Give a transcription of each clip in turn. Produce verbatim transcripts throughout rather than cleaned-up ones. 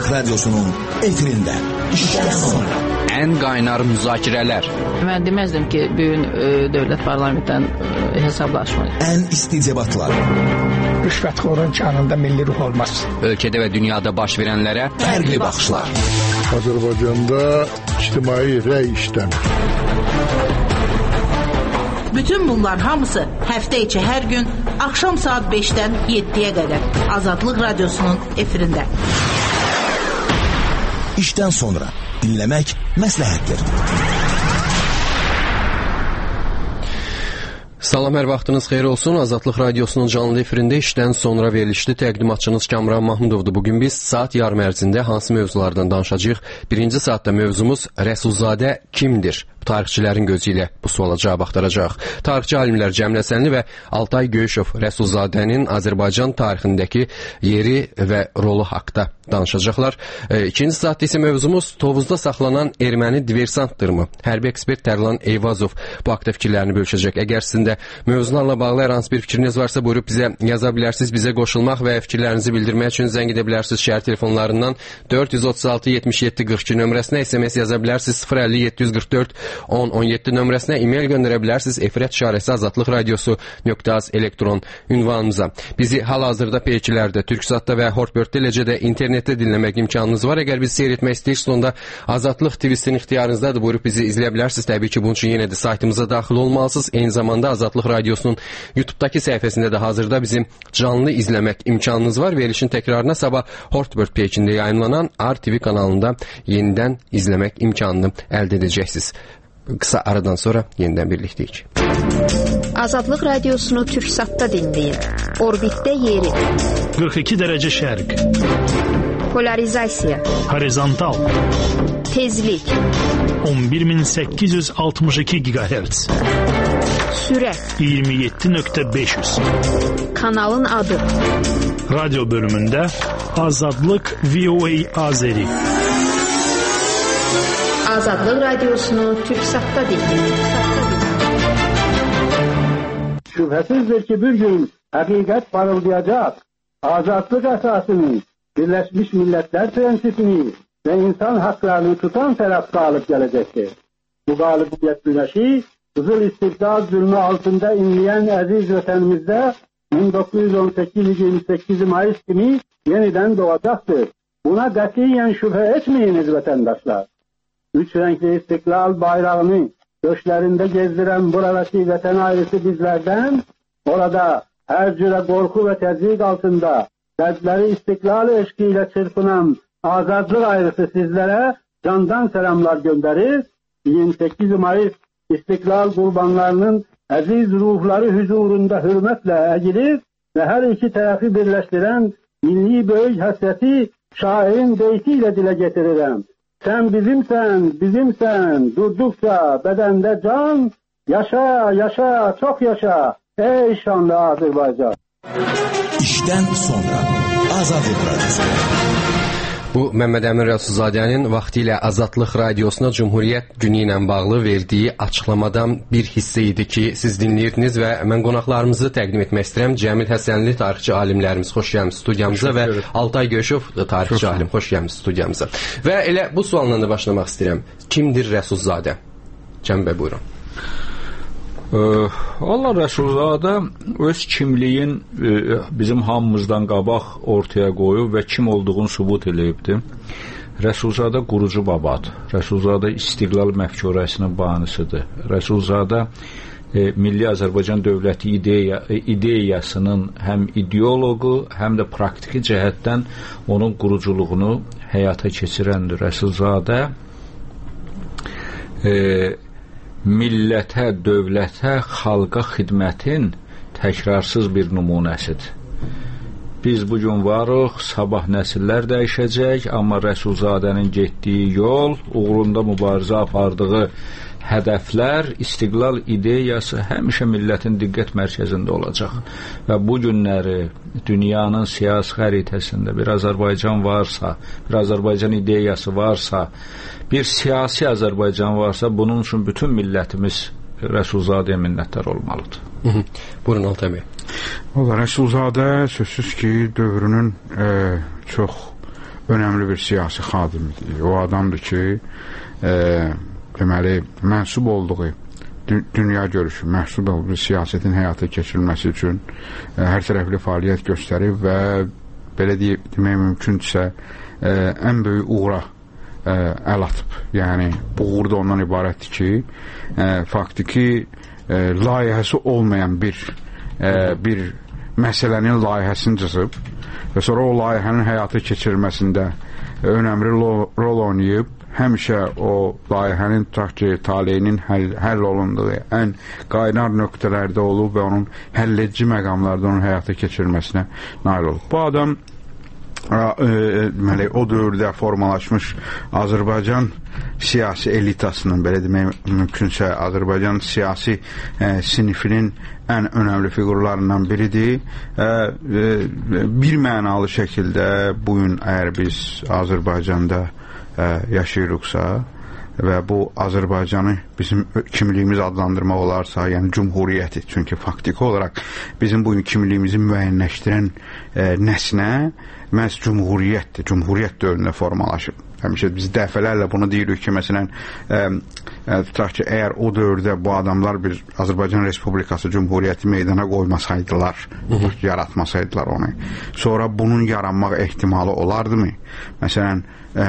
Radyosu'nun efirinde. İşten sonra. En qaynar müzakirələr. Mən deməzdim ki, bu gün e, dövlət parlamentdən e, hesablaşmayın. En isticebatlar. Rüşvətxorun kanında milli ruh olmaz. Ölkədə və dünyada baş verənlərə fərqli baxışlar. Azərbaycanda ictimai rəy işləmir. Bütün bunlar hamısı həftə içi hər gün axşam saat beşdən yeddiyə qədər Azadlıq Radyosu'nun efirində. İşten sonra dinlemek məsləhətdir. Salam, hər vaxtınız xeyir olsun. Azadlıq Radyosu'nun canlı efirində işdən sonra verilişli təqdimatçınız Kamran Mahmudovdur. Bugün biz saat yarım ərzində hansı mövzulardan danışacağıq? Birinci saatda mövzumuz Rəsulzadə kimdir? Tarixçilərin gözü ilə bu suala cavab axtaracaq. Tarixçi alimlər Cəmilə Sənli və Altay Göyüşov Rəsulzadənin Azərbaycan tarixindəki yeri və rolu haqda danışacaqlar. E, ikinci saatda isə mövzumuz Tovuzda saxlanan erməni diversantdırmı? Hərbi ekspert Tərlan Eyvazov bu haqda fikirlərini bölüşəcək. Əgər sizin də mövzularla bağlı hər hansı bir fikriniz varsa buyurub bizə yaza bilərsiniz. Bizə qoşulmaq və fikirlərinizi bildirmək üçün zəng edə bilərsiniz şəhər telefonlarından dörd yüz otuz altı yetmiş yeddi qırx iki nömrəsinə, S M S yaza bilərsiniz sıfır əlli yeddi yüz qırx dörd on on yeddi nömrəsinə, e-mail göndərə bilərsiniz efirət işarəsi azadlıq radiosu nöqtə az elektron ünvanımıza. Bizi hal-hazırda peykilərdə, Türksatda və Hortbörtdə, eləcə də internetdə dinləmək imkanınız var. Əgər bizi seyr etmək istəyirsiniz, onda Azadlıq T V-sinin ixtiyarınızdadır. Buyurub bizi izləyə bilərsiniz. Təbii ki, bunun üçün yenə də saytımıza daxil olmalısınız. Eyni zamanda Azadlıq Radiosu'nun YouTube'dakı səhifəsində də hazırda bizim canlı izləmək imkanınız var. Verilişin təkrarına sabah Hortbört peykində yayınlanan R T V kanalında yenidən izləmək imkanını əldə edəcəksiniz. Kısa aradan sonra yeniden birlikteyik. Azadlıq Radiosunu Türksat'ta dinleyin. Orbitdə yeri. qırx iki dərəcə şərq. Polarizasiya. Horizontal. Tezlik. on bir min səkkiz yüz altmış iki gigahertz. Sürət. iyirmi yeddi nöqtə beş yüz. Kanalın adı. Radyo bölümündə Azadlıq V O A Azeri. Azadlıq Radiosunu Türksat'ta dinleyin. Şüphesizdir ki bir gün hakikat parıldayacak. Azadlık esasını, Birleşmiş Milletler prensipini ve insan haklarını tutan taraf galip gelecektir. Bu galibiyet güneşi Kızıl İstiklal zulmü altında inleyen aziz vatanımızda bin dokuz yüz on sekiz yirmi sekiz Mayıs günü yeniden doğacaktır. Buna katiyen şüphe etmeyiniz vatandaşlar. Üç renkli istiklal bayrağını göçlerinde gezdiren buradaki vatan ailesi bizlerden, orada her cüre korku ve tezlik altında dertleri istiklal eşkiyle çırpınan azadlık ailesi sizlere candan selamlar gönderir. yirmi sekiz Mayıs istiklal kurbanlarının aziz ruhları huzurunda hürmetle eğilir ve her iki tarafı birleştiren milli büyük hasreti şairin beytiyle dile getiririm. Sen bizimsen, bizimsen, durdukça bedende can, yaşa, yaşa, çok yaşa, ey şanlı Azerbaycan. İşten sonra Azadlıq Radyosu. Bu, Məmməd Əmin Rəsulzadənin vaxtilə Azadlıq Radiosuna Cumhuriyyət günü ilə bağlı verdiyi açıqlamadan bir hissə idi ki, siz dinləyirdiniz və mən qonaqlarımızı təqdim etmək istəyirəm. Cəmil Həsənli tarixçi alimlərimiz, xoş gəlmişsiniz studiyamıza və Altay Göyüşov tarixçi alim, xoş gəlmişsiniz studiyamıza. Və elə bu sualla da başlamaq istəyirəm. Kimdir Rəsulzadə? Cəmil bəy, buyurun. Allah Rəsulzadə öz kimliyin bizim hamımızdan qabaq ortaya qoyub və kim olduğunu sübut eləyibdir. Rəsulzadə qurucu babadır. Rəsulzadə istiqlal məfkurəsinin banisidir. Rəsulzadə e, Milli Azərbaycan Dövləti ideya, ideyasının həm ideoloqu, həm də praktiki cəhətdən onun quruculuğunu həyata keçirəndir. Rəsulzadə e, millətə, dövlətə, xalqa xidmətin təkrarsız bir nümunəsidir. Biz bugün varıq, sabah nəsillər dəyişəcək, amma Rəsulzadənin getdiyi yol, uğrunda mübarizə apardığı hədəflər, istiqlal ideyası həmişə millətin diqqət mərkəzində olacaq. Və bu günləri dünyanın siyasi xəritəsində bir Azərbaycan varsa, bir Azərbaycan ideyası varsa, bir siyasi Azərbaycan varsa, bunun üçün bütün millətimiz Rəsulzadəyə minnətdar olmalıdır. Buyurun Altay bəy. Valla Rəsulzadə sözsüz ki, dövrünün e, çox önəmli bir siyasi xadim idi. O adamdır ki, e, deməli, mənsub olduğu dü dünya görüşü, mənsub olduğu siyasətin həyata keçirilməsi üçün e, hər tərəfli fəaliyyət göstərib və belə deyə, demək mümkündürsə e, ən böyük uğura e, əl atıb. Yəni, bu uğur da ondan ibarətdir ki, e, faktiki e, layihəsi olmayan bir e, bir məsələnin layihəsini cızıb və sonra o layihənin həyata keçirilməsində önəmli rol oynayıb, həmişə o layihənin tutaq ki, taleyinin həll, həll olunduğu ən qaynar nöqtələrdə olub və onun həlledici məqamlarda onun həyata keçirilməsinə nail olub. Bu adam deməli, o dövrdə formalaşmış Azərbaycan siyasi elitasının, belə demək mümkünsə, Azərbaycan siyasi e, sinifinin ən önəmli fiqurlarından biridir. E, e, bir mənalı şəkildə bugün əgər biz Azərbaycanda e, yaşayırıqsa və bu Azərbaycanı bizim kimliyimiz adlandırmaq olarsa, yəni cumhuriyyəti, çünki faktiki olaraq bizim bugün kimliyimizi müəyyənləşdirən e, nəsnə məhz cumhuriyyətdir. Cumhuriyyət dövründə formalaşır. Həmişə biz dəfələrlə bunu deyirik ki, məsələn, e, e, tutaq ki, əgər o dövrdə bu adamlar bir Azərbaycan Respublikası Cumhuriyyəti meydana qoymasaydılar, yaratmasaydılar onu, sonra bunun yaranmaq ehtimalı olardımı? Məsələn, e,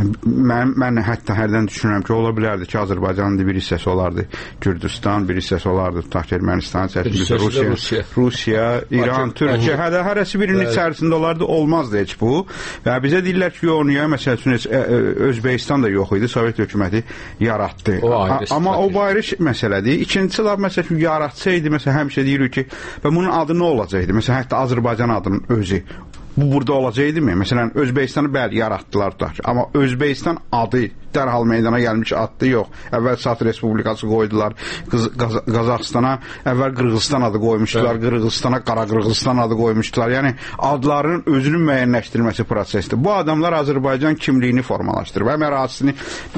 mən, mən hətta hərdən düşünürəm ki, ola bilərdi ki, Azərbaycanın bir hissəsi olardı Kürdistan, bir hissəsi olardı tutaq ki, Ermənistan, Rusiya, Rusiya, Rusiya, İran, Türkiyə, hədə hərəsi birinin içərisində olardı, olmazdı heç bu. Və bizə deyirlər ki, yox, niyə, məsəl üçün, Özbəkistan da yox idi, Sovet hökuməti yaratdı. O amma o ayrı məsələdir. İkincisi laf, məsəl üçün, yaratsaydı, məsələn, həmişə deyirik ki, və bunun adı nə olacaqdı? Məsələn, hətta Azərbaycan adının özü. Bu burada olacaqdı mı? Məsələn, Özbəkistanı bəli yaratdılar da. Amma Özbəkistan adı dərhal meydana gəlmiş addı yox. Əvvəl Çar Respublikası qoydular. Qaz Qaz Qazaxstana əvvəl Qırğızstan adı qoymuşdular. Evet. Qırğızstana Qara Qırğızstan adı qoymuşdular. Yəni adların özünün müəyyənləşdirilməsi prosesdir. Bu adamlar Azərbaycan kimliyini formalaşdırıb. Həm ərazisini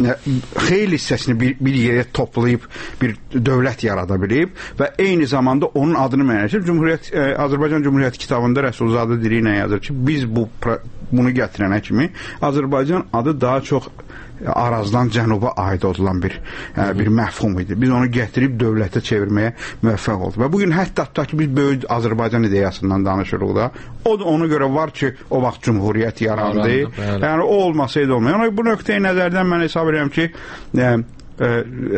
xeyli hissəsini bir, bir yerə toplayıb bir dövlət yarada bilib və eyni zamanda onun adını müəyyənləşdirib. Cumhuriyyət e, Azərbaycan Cumhuriyyəti kitabında Rəsulzadə dili ilə yazır ki, biz bu bunu gətirənə kimi Azərbaycan adı daha çox Arazdan cənuba aid olan bir ə, bir məfhum idi. Biz onu gətirib dövlətə çevirməyə müvəffəq olduq. Və bugün hətta tutaq ki, biz böyük Azərbaycan ideyasından danışırıq da. O da ona görə var ki, o vaxt cumhuriyyət yarandı. Yəni o olmasaydı olmuyor. Yəni bu nöqteyi nəzərdən mən hesab edirəm ki, ə, Ə,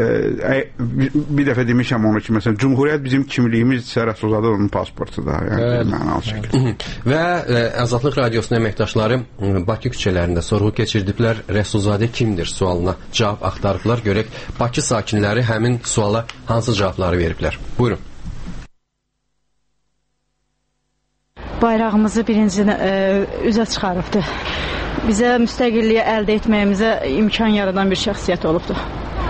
ə, bir dəfə demişəm onu ki, məsələn, Cumhuriyyət bizim kimliyimiz Rəsulzadə onun pasportudur. Yəni, mənalı şəkildə. Və ə, Azadlıq Radiosunun əməkdaşları Bakı küçələrində sorğu keçirdiblər. Rəsulzadə kimdir sualına cavab axtarıblar. Görək, Bakı sakinləri həmin suala hansı cavabları veriblər. Buyurun. Bayrağımızı birinci ə, üzə çıxarıbdır. Bizə müstəqilliyi əldə etməyimizə imkan yaradan bir şəxsiyyət olubdur.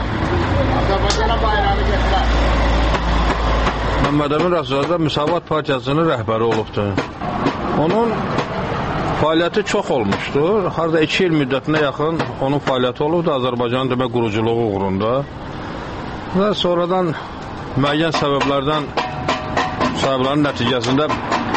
Məmməd Əmin Rəsulzadə Müsavat Partiyasının rəhbəri olubdur. Onun fəaliyyəti çox olmuşdur. Harada iki il müddətinə yaxın onun fəaliyyəti olubdur Azərbaycanın demək quruculuğu uğrunda. Və sonradan müəyyən səbəblərdən səbəblərin nəticəsində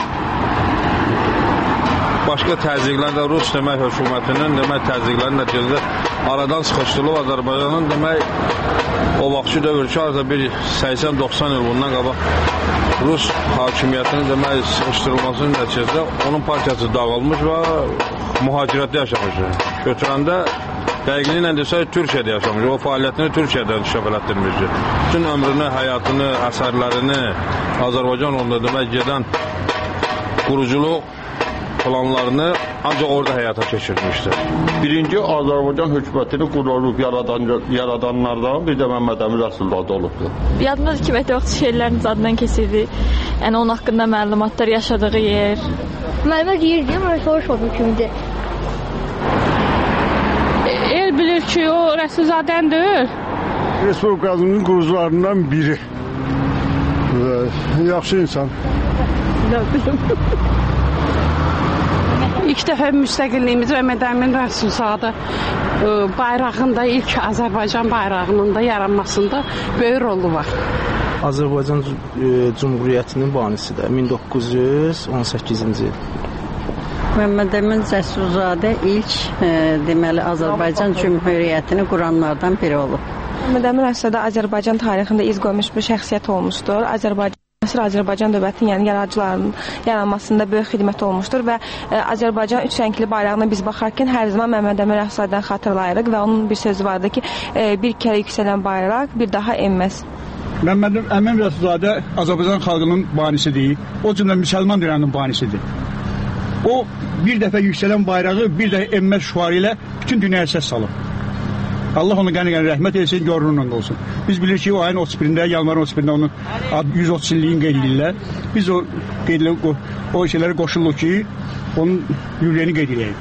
başqa təzyiqlərdə Rus demək hökumətinin demək təzyiqlərin nəticəsində aradan sıxışdırılıb Azərbaycanın demək o vaxtki dövr ki, arada bir səksən doxsan il bundan qabaq Rus hakimiyyətinin demək sıxışdırılmasının nəticəsində onun partiyası dağılmış və mühacirətdə yaşamış. Götürəndə dəqiqliklə desək Türkiyədə yaşamış. O fəaliyyətini Türkiyədən inkişaf elətdirmişdir. Bütün ömrünü, həyatını, əsərlərini Azərbaycan onda demək gedən quruculuq planlarını ancaq orada həyata keçirmişdir. Birinci Azərbaycan hökumətini qurulub yaradan, yaradanlardan bir də Məmməd Əmin Rəsulzadə olubdur. Yadımdadır ki, mətə vaxt şeirlərimiz adından keçirdi. Yəni onun haqqında məlumatlar, yaşadığı yer. Mənə deyirdi, mən soruşmadım kimdir. El bilir ki, o Rəsulzadəndir. Respublikasının qurucularından biri. Yaxşı insan. Nə bilim. İlk dəfə müstəqilliyimiz Məmməd Əmin Rəsulzadə bayrağında, ilk Azərbaycan bayrağının da yaranmasında böyük rolu var. Azərbaycan Cumhuriyyətinin banisidir min doqquz yüz on səkkizinci il. Məmməd Əmin Rəsulzadə ilk e, deməli Azərbaycan Cümhuriyyətini quranlardan biri olub. Məmməd Əmin Rəsulzadə Azərbaycan tarixində iz qoymuş bir şəxsiyyət olmuşdur. Azərbaycan Azərbaycan dövlətinin, yəni yaradıcılarının yaranmasında böyük xidmət olmuşdur və e, Azərbaycan üç rəngli bayrağına biz baxarkən hər zaman Məmməd Əmin Rəsulzadəni xatırlayırıq və onun bir sözü vardı ki, e, bir kərə yüksələn bayraq bir daha enməz. Məmməd Əmin Rəsulzadə Azərbaycan xalqının banisidir. O cümlə müsəlman dünyanın banisidir. O bir dəfə yüksələn bayrağı bir də enməz şüarı ilə bütün dünyaya səs salıb. Allah onu qəni-qəni rəhmət etsin, görünün olsun. Biz bilirik ki, o ayın otuz birində, yanvarın otuz birində onun yüz otuz illiyin qeyd edirlər. Biz o, qeydlə, o, o şeyləri qoşuluq ki, onun yükləyini qeyd edəyik.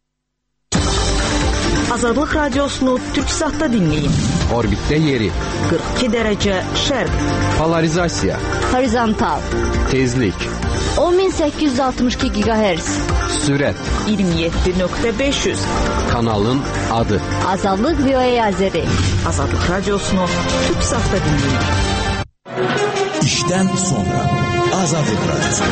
Azadlıq radiosunu Türksatda dinləyin. Orbitdə yeri. qırx iki dərəcə şərq. Polarizasiya. Horizontal. Tezlik. on min səkkiz yüz altmış iki giqahertz. Sürət. iyirmi yeddi nöqtə beş yüz. Kanalın adı. Azadlıq V O A Azəri. Azadlıq radiosunu Türksatda dinləyin. İşdən sonra Azadlıq radiosu.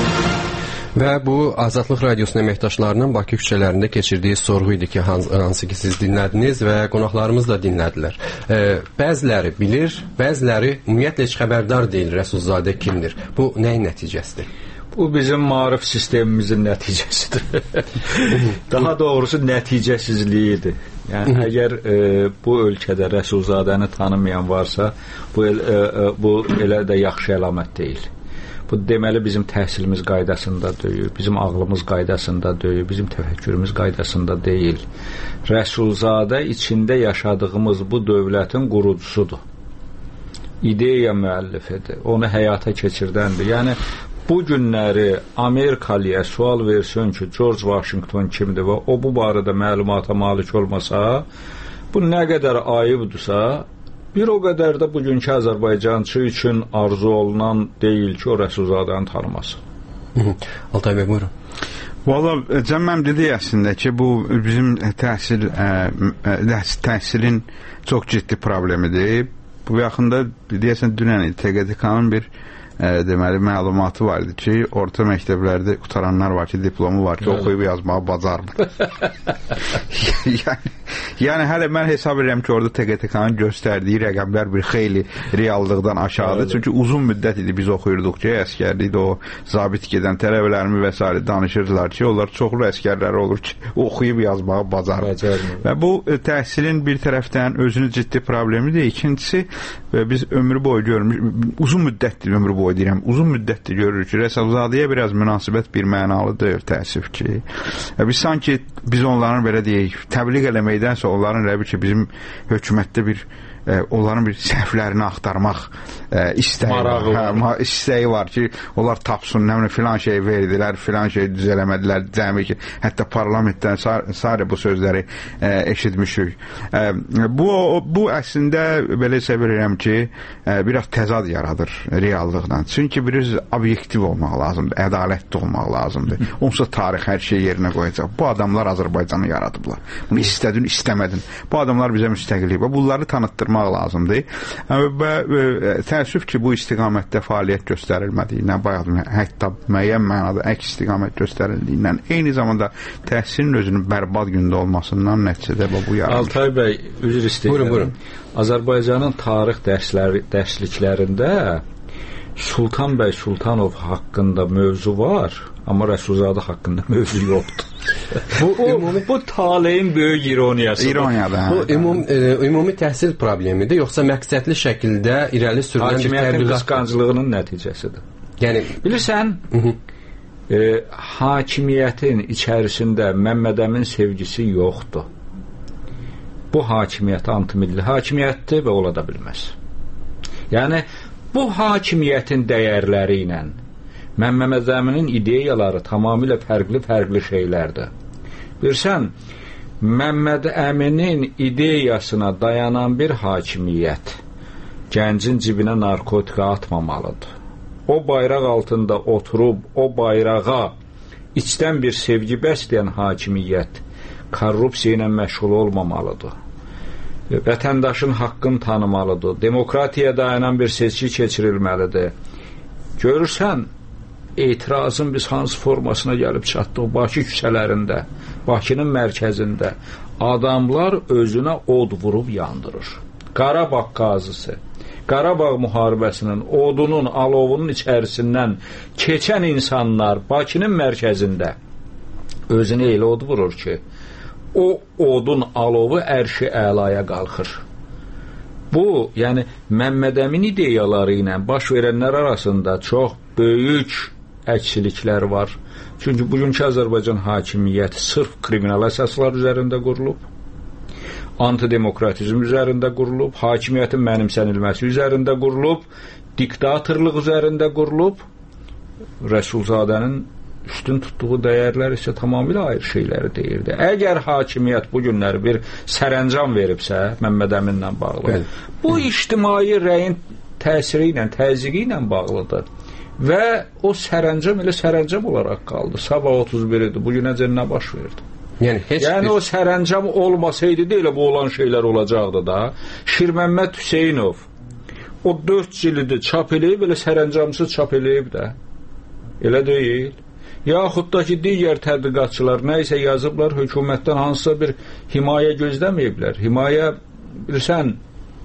Və bu Azadlıq Radiosunun əməkdaşlarının Bakı küçələrində keçirdiyi sorğu idi ki, hansı ki siz dinlədiniz və qonaqlarımız da dinlədilər. E, bəziləri bilir, bəziləri ümumiyyətlə heç xəbərdar deyil Rəsulzadə kimdir. Bu nəyin nəticəsidir? Bu bizim maarif sistemimizin nəticəsidir. Daha doğrusu nəticəsizliyidir. Yəni əgər e, bu ölkədə Rəsulzadəni tanımayan varsa, bu, el, e, e, bu elə də yaxşı əlamət deyil. Bu deməli bizim təhsilimiz qaydasında deyil, bizim ağlımız qaydasında deyil, bizim təfəkkürümüz qaydasında deyil. Rəsulzadə içində yaşadığımız bu dövlətin qurucusudur. İdeya müəllifidir, onu həyata keçirdəndir. Yəni bu günləri Amerikalıya sual versin ki, George Washington kimdir və o bu barədə məlumata malik olmasa, bu nə qədər ayıbdırsa, bir o qədər də bugünkü Azərbaycançı üçün arzu olunan deyil ki, o Rəsulzadəni tanımasın. Altay bəy, buyurun. Valla Cəmməm dedi əslində ki, bu bizim təhsil ə, ə, təhsilin çox ciddi problemidir. Bu yaxında deyəsən dünən T G D K-nın bir ə, deməli məlumatı var idi ki, orta məktəblərdə qutaranlar var ki, diplomu var ki, evet, oxuyub yazmağı bacarmır. yəni, yəni hələ mən hesab edirəm ki, orada T G T K-nın göstərdiyi rəqəmlər bir xeyli reallıqdan aşağıdır. Evet. Çünki uzun müddət idi biz oxuyurduq ki, əskərlikdə o zabit gedən tələbələrimi və s. danışırdılar ki, onlar çoxlu əskərləri olur ki, oxuyub yazmağı bacarmır. Bacarmır. Və bu təhsilin bir tərəfdən özünü ciddi problemidir. İkincisi, biz ömrü boyu görmüş, uzun müddətdir ömrü boyu deyirəm, uzun müddətdir görürük ki, Rəsulzadəyə biraz münasibət bir mənalıdır, təəssüf ki. Biz sanki biz onların belə deyək, təbliğ eləməkdənsə onların elə bir ki, bizim hökumətdə bir e, onların bir səhvlərini axtarmaq e, istəyi var. Hə, istəyi var ki, onlar tapsın, nə filan şey verdilər, filan şey düzələmədilər, cəmi ki, hətta parlamentdən sarı bu sözləri e, eşitmişik. E, bu, bu əslində belə sevirəm ki, e, biraz təzad yaradır reallıqdan. Çünki biraz obyektiv olmaq lazımdır, ədalətli olmaq lazımdır. Onsuz tarix hər şey yerinə qoyacaq. Bu adamlar Azərbaycanı yaradıblar. Bunu istədin, istəmədin. Bu adamlar bizə müstəqillik və bunları tanıtdırmaq lazımdır. Və təəssüf ki, bu istiqamətdə fəaliyyət göstərilmədiyindən, bayaq hətta müəyyən mənada əks istiqamət göstərildiyindən, eyni zamanda təhsilin özünün bərbad gündə olmasından nəticədə bu yaranır. Altay bəy, üzr istəyirəm. Buyurun, buyurun. Azərbaycanın tarix dərsləri, dərsliklərində Sultan bəy Sultanov haqqında mövzu var, amma Rəsulzadə haqqında mövzu yoxdur. bu, bu, bu taleyin böyük ironiyası. İroniyadır. Bu ümum, e, ümumi təhsil problemidir, yoxsa məqsədli şəkildə irəli sürülən bir hakimiyyətin təbliğat qısqanclığının nəticəsidir. Yəni bilirsən, e, hakimiyyətin içərisində Məmməd Əmin sevgisi yoxdur. Bu hakimiyyət antimilli hakimiyyətdir və ola da bilməz. Yəni bu hakimiyyətin dəyərləri ilə Məmməd Əminin ideyaları tamamilə fərqli-fərqli şeylərdir. Bilirsən, Məmməd Əminin ideyasına dayanan bir hakimiyyət gəncin cibinə narkotika atmamalıdır. O bayraq altında oturub, o bayrağa içdən bir sevgi bəsləyən hakimiyyət korrupsiya ilə məşğul olmamalıdır. Vətəndaşın haqqını tanımalıdır. Demokratiyaya dayanan bir seçki keçirilməlidir. Görürsən, etirazın biz hansı formasına gəlib çatdıq? Bakı küçələrində, Bakının mərkəzində adamlar özünə od vurub yandırır. Qarabağ qazısı, Qarabağ müharibəsinin odunun, alovunun içərisindən keçən insanlar Bakının mərkəzində özünə elə od vurur ki, o odun alovu ərşi əlaya qalxır. Bu, yəni Məmməd Əmin ideyaları ilə baş verənlər arasında çox böyük əksiliklər var. Çünki bugünkü Azərbaycan hakimiyyəti sırf kriminal əsaslar üzərində qurulub, antidemokratizm üzərində qurulub, hakimiyyətin mənimsənilməsi üzərində qurulub, diktatorluq üzərində qurulub, Rəsulzadənin üstün tutduğu dəyərlər isə tamamilə ayrı şeyləri deyirdi. Əgər hakimiyyət bu günləri bir sərəncam veribsə, Məmməd Əminlə bağlı, Bəli. bu ictimai rəyin təsiri ilə, təzyiqi ilə bağlıdır. Və o sərəncam elə sərəncam olaraq qaldı. Sabah otuz bir idi, bugünəcə nə baş verdi? Yəni, heç yəni bir... o sərəncam olmasaydı da elə bu olan şeylər olacaqdı da. Şirməmməd Hüseynov o dörd cilidi çap eləyib, elə sərəncamsız çap eləyib də. Elə deyil. Yaxud da ki, digər tədqiqatçılar nə isə yazıblar, hökumətdən hansısa bir himayə gözləməyiblər. Himayə, bilirsən,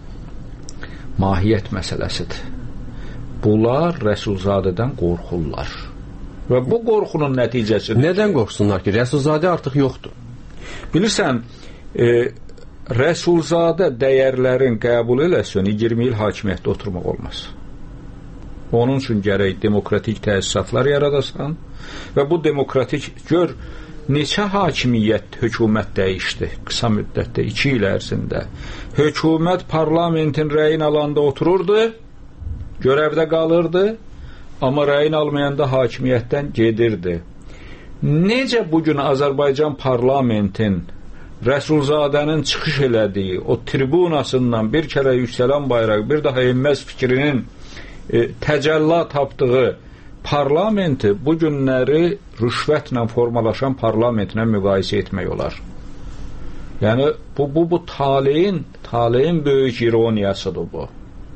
mahiyyət məsələsidir. Bunlar Rəsulzadədən qorxurlar. Və bu qorxunun nəticəsidir. Nədən qorxsunlar ki? Rəsulzadə artıq yoxdur. Bilirsən, e, Rəsulzadə dəyərlərin qəbul eləsən, iyirmi il hakimiyyətdə oturmaq olmaz. Onun üçün gərək demokratik təsisatlar yaradasan və bu demokratik, gör, neçə hakimiyyət, hökumət dəyişdi qısa müddətdə, iki il ərzində. Hökumət parlamentin rəyin alanda otururdu, görevdə qalırdı, amma rəyin almayanda hakimiyyətdən gedirdi. Necə bugün Azərbaycan parlamentin Rəsulzadənin çıxış elədiyi o tribunasından bir kərə yüksələn bayraq, bir daha enməz fikrinin e, təcəllə tapdığı parlamenti bu günləri rüşvətlə formalaşan parlamentlə müqayisə etmək olar. Yəni bu, bu, bu taleyin, taleyin böyük ironiyasıdır bu.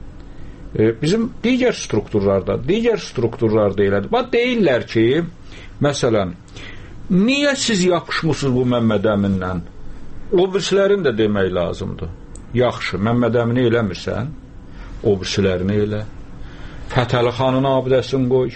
Bizim digər strukturlarda, digər strukturlarda elədir. Bax, deyirlər ki, məsələn, niyə siz yapışmışsınız bu Məmməd Əminlə? O birisilərin də demək lazımdır. Yaxşı, Məmməd Əmini eləmirsən, o birisilərini elə. Fətəli xanın abidəsini qoy,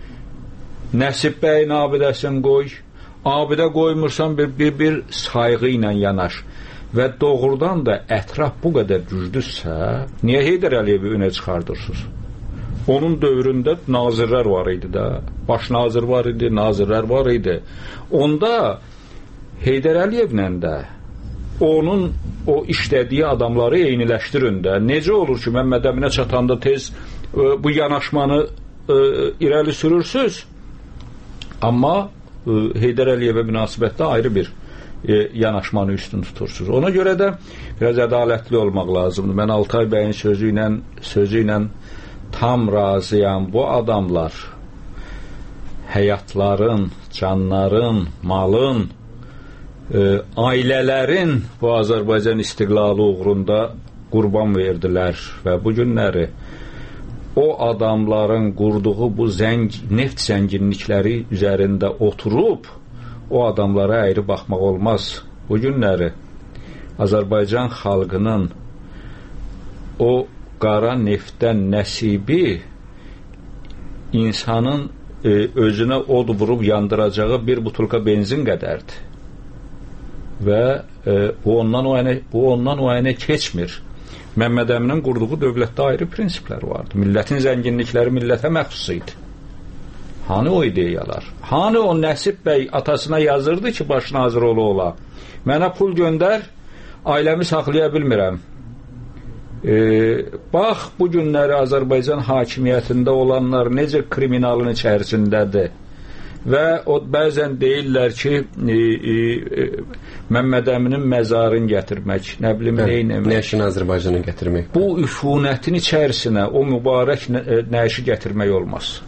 Nəsib bəyin abidəsini qoy, abidə qoymursan bir, bir, bir sayğı ilə yanaş. Və doğrudan da ətraf bu qədər güclüsə, niyə Heydər Əliyevi önə çıxardırsınız? Onun dövründə nazirlər var idi də, baş nazir var idi, nazirlər var idi. Onda Heydər Əliyevlə də onun o işlədiyi adamları eyniləşdirin də. Necə olur ki, Məmməd Əminə çatanda tez e, bu yanaşmanı e, irəli sürürsüz, amma e, Heydər Əliyevə münasibətdə ayrı bir E, yanaşmanı üstün tutursunuz. Ona görə də biraz ədalətli olmaq lazımdır. Mən Altay bəyin sözü ilə, sözü ilə tam razıyam. Bu adamlar həyatların, canların, malın, e, ailələrin bu Azərbaycan istiqlalı uğrunda qurban verdilər və bu günləri o adamların qurduğu bu zəng, neft zənginlikləri üzərində oturub o adamlara ayrı baxmaq olmaz. Bu günləri Azərbaycan xalqının o qara neftdən nəsibi insanın e, özünə od vurub yandıracağı bir butulka benzin qədərdir. Və e, bu ondan o yana, bu ondan o yana keçmir. Məmməd Əminin qurduğu dövlətdə ayrı prinsiplər vardı. Millətin zənginlikləri millətə məxsus idi. Hani o ideyalar? Hani o Nəsib bəy atasına yazırdı ki, baş nazir ola ola. Mənə pul göndər, ailəmi saxlaya bilmirəm. E, bax, bu günləri Azərbaycan hakimiyyətində olanlar necə kriminalın içərisindədir. Və o bəzən deyirlər ki, e, e, Məmməd Əminin məzarını gətirmək, nə bilim, neynəmək. Nəşin Azərbaycanı gətirmək. Bu üfunətin içərisinə o mübarək nəşi gətirmək olmaz.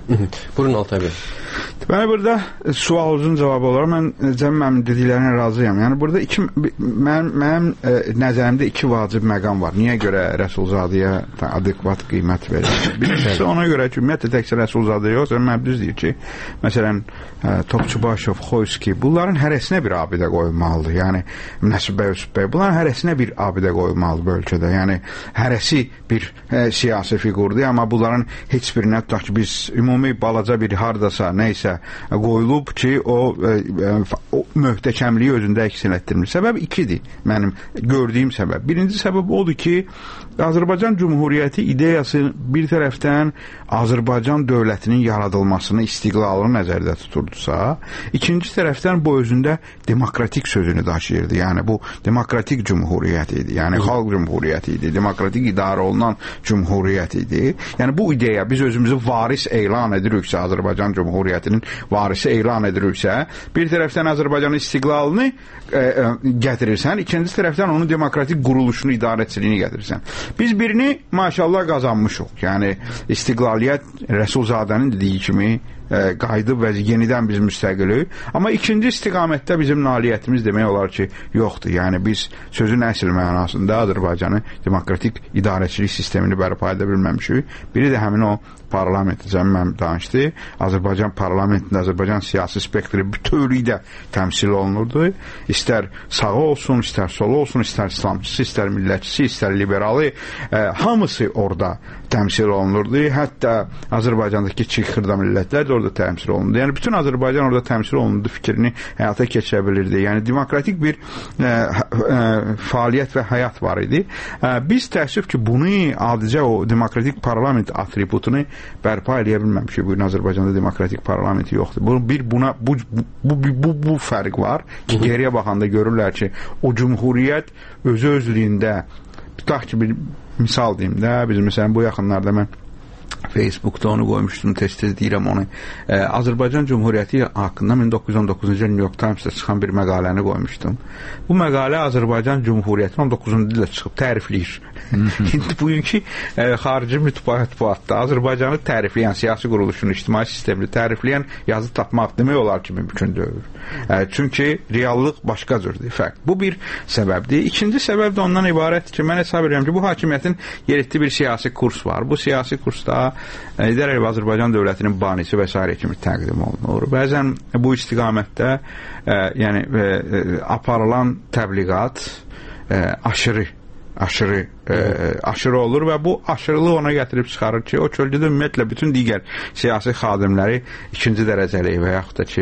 Buyurun Altay bəy. Deməli, burada sualınızın cavabı olaraq mən Cəmil müəllimin dediklərinə razıyam. Yəni, burada iki, mənim, mənim e, nəzərimdə iki vacib məqam var. Niyə görə Rəsulzadəyə adekvat qiymət verilir? Birincisi, ona görə ki, ümumiyyətlə təkcə Rəsulzadə yox, məbdüz deyir ki, məsələn, e, Topçubaşov, Xoyski, bunların hərəsinə bir abidə qoyulmalıdır. Yəni, Nəsib bəy, Yusuf bəy, bunların hərəsinə bir abidə qoyulmalıdır bu ölkədə. Yəni, hərəsi bir e, siyasi figurdur, amma bunların heç birinə, tutaq ki, biz ümumi balaca bir hardasa, nəysə qoyulub ki, o, e, o möhtəkəmliyi özündə əks etdirmir. Səbəb ikidir mənim gördüyüm səbəb. Birinci səbəb odur ki, Azərbaycan Cumhuriyyəti ideyası bir tərəfdən Azərbaycan dövlətinin yaradılmasını, istiqlalını nəzərdə tuturdursa, ikinci tərəfdən bu özündə demokratik sözünü daşıyırdı. Yəni bu demokratik cumhuriyyət idi. Yəni xalq cumhuriyyəti idi. Demokratik idarə olunan cumhuriyyət idi. Yəni bu ideya biz özümüzü varis elan ediriksə, Azərbaycan Cumhuriyyətinin varisi elan ediriksə, bir tərəfdən Azərbaycanın istiqlalını e, e, gətirirsən, ikinci tərəfdən onun demokratik quruluşunu, idarəçiliyini gətirirsən. Biz birini maşallah qazanmışıq. Yəni istiqlaliyyət Rəsulzadənin dediyi kimi e, qayıdıb və yenidən biz müstəqilik. Amma ikinci istiqamətdə bizim nailiyyətimiz demək olar ki, yoxdur. Yəni biz sözün əsl mənasında Azərbaycanı demokratik idarəçilik sistemini bərpa edə bilməmişik. Biri də həmin o parlament, Cəmməm danışdı. Azərbaycan parlamentində Azərbaycan siyasi spektri bütövlükdə təmsil olunurdu. İstər sağı olsun, istər solu olsun, istər İslamçısı, istər millətçisi, istər liberalı, e, hamısı orada təmsil olunurdu. Hətta Azərbaycandakı çiğ xırda millətlər də orada təmsil olunurdu. Yəni bütün Azərbaycan orada təmsil olunurdu, fikrini həyata keçirə bilirdi. Yəni demokratik bir e, e, fəaliyyət və həyat var idi. E, biz təəssüf ki, bunu adicə o demokratik parlament atributunu bərpa eləyə bilməmişik. Bugün Azərbaycanda demokratik parlamenti yoxdur. Bu, bir buna bu, bu, bu, bu, bu fərq var ki, geriyə baxanda görürlər ki, o cumhuriyyət özü özlüyündə, tutaq ki, bir misal deyim də, biz məsələn bu yaxınlarda mən Facebookda onu qoymuşdum, tez-tez deyirəm onu. Ee, Azərbaycan Cumhuriyyəti haqqında min doqquz yüz on doqquzuncu il New York Times'da çıxan bir məqaləni qoymuşdum. Bu məqalə Azərbaycan Cumhuriyyətinin on doqquzuncu ildə çıxıb, tərifləyir. İndi bugünkü e, xarici mətbuatda Azərbaycanı tərifləyən, siyasi quruluşunu, ictimai sistemini tərifləyən yazı tapmaq demək olar ki, mümkün deyil. E, çünki reallıq başqa cürdür, fərq. Bu bir səbəbdir. İkinci səbəb də ondan ibarətdir ki, mən hesab edirəm ki, bu hakimiyyətin yeritdiyi bir siyasi kurs var. Bu siyasi kursda İdərə Əliyev Azərbaycan dövlətinin banisi və s. kimi təqdim olunur. Bəzən bu istiqamətdə e, yəni e, aparılan təbliğat e, aşırı aşırı e, aşırı olur və bu aşırılığı ona gətirib çıxarır ki, o çöldə ümumiyyətlə bütün digər siyasi xadimləri ikinci dərəcəli və yaxud da ki,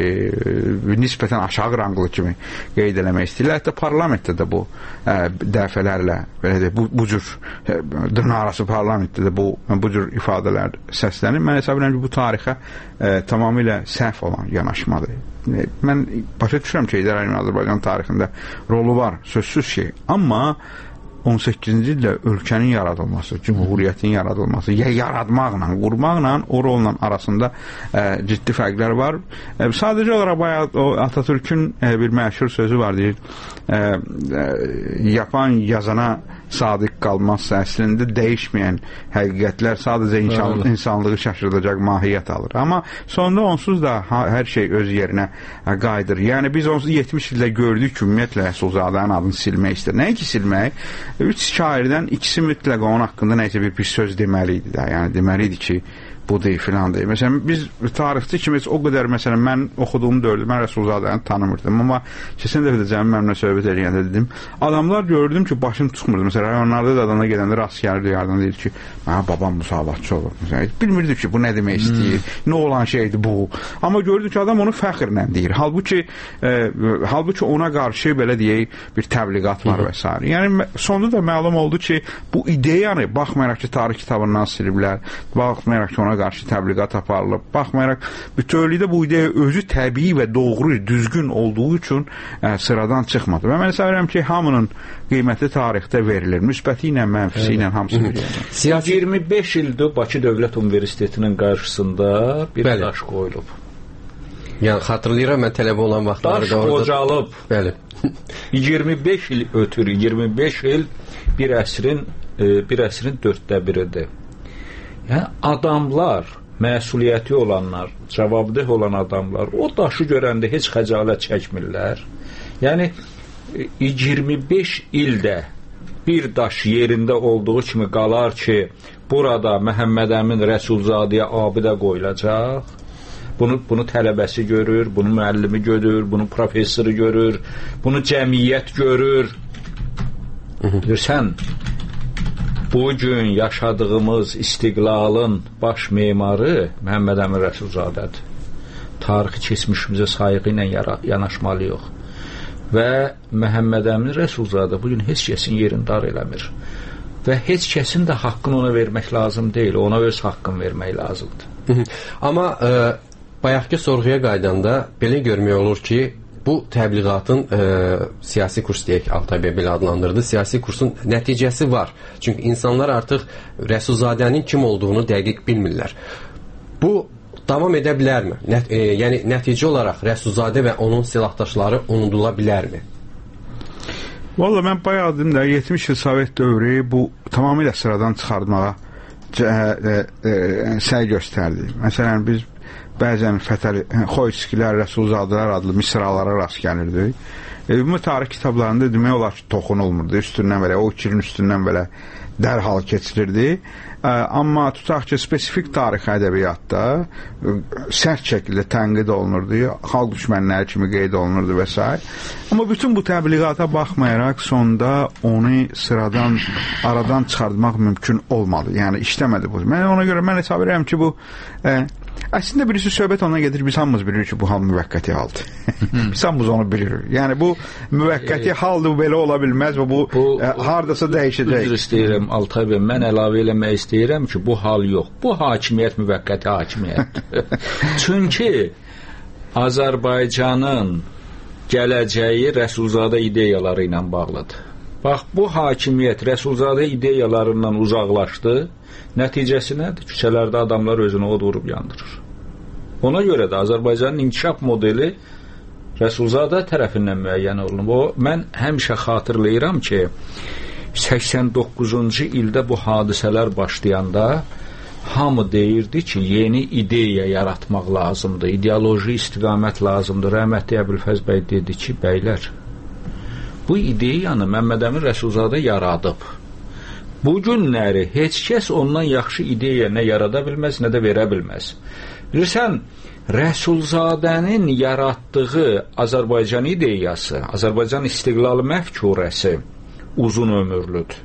e, nisbətən aşağı ranqlı kimi qeyd eləmək istəyirlər. Hətta parlamentdə də bu e, dəfələrlə belə də, bu, bu cür e, dırnaqarası parlamentdə də bu, bu cür ifadələr səslənir. Mən hesab edirəm ki, bu tarixə e, tamamilə səhv olan yanaşmadır. Mən başa düşürəm ki, İdərə Əliyev Azərbaycan tarixində rolu var, sözsüz ki, amma on səkkizinci ildə ölkənin yaradılması, cumhuriyyətin yaradılması, ya yaratmaqla, qurmaqla, o rolla arasında e, ciddi fərqlər var. E, sadəcə olaraq bayağı o Atatürk'ün e, bir məşhur sözü var, deyir, e, e, yapan yazana sadiq qalmazsa əslində dəyişməyən həqiqətlər sadəcə insan, insanlığı şaşırdacaq mahiyyət alır. Amma sonunda onsuz da ha, hər şey öz yerinə ha, qayıdır. Yəni biz onsuz yetmiş ildə gördük ki, ümumiyyətlə Rəsulzadənin adını silmək istəyir. Nəyə silmək? Üç şairdən ikisi mütləq onun haqqında nəysə bir pis söz deməli idi də. Yəni deməli idi ki, bu deyil filan deyil. Məsələn, biz tarixçi kimi o qədər, məsələn, mən oxuduğum dövrdə mən Rəsulzadəni tanımırdım, amma keçən dəfə də Cəmil mənimlə söhbət eləyəndə dedim, adamlar gördüm ki, başım çıxmırdı. Məsələn, rayonlarda da adana gedəndə rast gəlirdi, yardım deyir ki, mənə babam müsavatçı olur. Məsələn, bilmirdi ki, bu nə demək istəyir, hmm. nə olan şeydir bu. Amma gördük ki, adam onu fəxrlə deyir. Halbuki, e, halbuki ona qarşı belə deyək, bir təbliğat var və s. Yəni, sonunda da məlum oldu ki, bu ideyanı, baxmayaraq ki, tarix kitabından siliblər, baxmayaraq ki, ona qarşı təbliğat aparılıb, baxmayaraq bütövlükdə bu ideya özü təbii və doğru, düzgün olduğu üçün ə, sıradan çıxmadı. Və mən hesab edirəm ki, hamının qiyməti tarixdə verilir. Müsbəti ilə, mənfisi ilə hamısı verilir. Siyasi iyirmi beş ildir Bakı Dövlət Universitetinin qarşısında bir Bəli. daş qoyulub. Yəni xatırlayıram, mən tələbə olan vaxtlarda daş qocalıb. Bəli. iyirmi beş il ötürü, iyirmi beş il bir əsrin bir əsrin dörddə biridir. Yəni adamlar məsuliyyəti olanlar, cavabdeh olan adamlar o daşı görəndə heç xəcalət çəkmirlər. Yəni iyirmi beş ildə bir daş yerində olduğu kimi qalar ki, burada Məhəmməd Əmin Rəsulzadəyə abidə qoyulacaq. Bunu, bunu tələbəsi görür, bunu müəllimi görür, bunu professoru görür, bunu cəmiyyət görür. Sən bugün yaşadığımız istiqlalın baş memarı Məhəmməd Əmin Rəsulzadədir. Tarixi keçmişimizə sayğı ilə yanaşmalıyıq. Və Məhəmməd Əmin Rəsulzadə bugün heç kəsin yerini dar eləmir. Və heç kəsin də haqqını ona vermək lazım deyil, ona öz haqqını vermək lazımdır. Amma e, bayaqki sorğuya qaydanda belə görmək olur ki, bu təbliğatın e, siyasi kurs deyək, Altay bəy belə adlandırdı, siyasi kursun nəticəsi var. Çünki insanlar artıq Rəsulzadənin kim olduğunu dəqiq bilmirlər. Bu davam edə bilərmi? Nət, e, yəni nəticə olaraq Rəsulzadə və onun silahdaşları unudula bilərmi? Valla mən bayağı dedim də yetmiş il Sovet dövrü bu tamamilə sıradan çıxartmağa e, e, e, səy göstərdi. Məsələn biz bəzən Fətəli Xoyskilər, Rəsulzadələr adlı misralara rast gəlirdik. E, bu tarix kitablarında demək olar ki, toxunulmurdu. Üstündən belə, o ikilin üstündən belə dərhal keçirirdi. E, amma tutaq ki, spesifik tarix ədəbiyyatda e, sərt şəkildə tənqid olunurdu, xalq düşmənləri kimi qeyd olunurdu və s. Amma bütün bu təbliğata baxmayaraq sonda onu sıradan, aradan çıxartmaq mümkün olmadı. Yəni işləmədi bu. Mən ona görə mən hesab edirəm ki, bu e, əslində birisi söhbət ondan gedir, biz hamımız bilirik ki, bu hal müvəqqəti haldır. Biz hamımız onu bilirik. Yəni bu müvəqqəti haldır, bu belə ola bilməz və bu, bu e, hardasa dəyişəcək. Üzr istəyirəm Altay bəy, mən əlavə eləmək istəyirəm ki, bu hal yox. Bu hakimiyyət müvəqqəti hakimiyyətdir. Çünki Azərbaycanın gələcəyi Rəsulzadə ideyaları ilə bağlıdır. Bax, bu hakimiyyət Rəsulzadə ideyalarından uzaqlaşdı. Nəticəsi nədir? Küçələrdə adamlar özünü od vurub yandırır. Ona görə də Azərbaycanın inkişaf modeli Rəsulzadə tərəfindən müəyyən olunub. O, mən həmişə xatırlayıram ki, səksən doqquzuncu ildə bu hadisələr başlayanda hamı deyirdi ki, yeni ideya yaratmaq lazımdır, ideoloji istiqamət lazımdır. Rəhmətli Əbülfəz bəy dedi ki, bəylər, bu ideyanı Məhəmməd Əmin Rəsulzadə yaradıb. Bu günləri heç kəs ondan yaxşı ideya nə yarada bilməz, nə də verə bilməz. Bilirsən, Rəsulzadənin yaratdığı Azərbaycan ideyası, Azərbaycan istiqlalı məfkurəsi uzun ömürlüdür.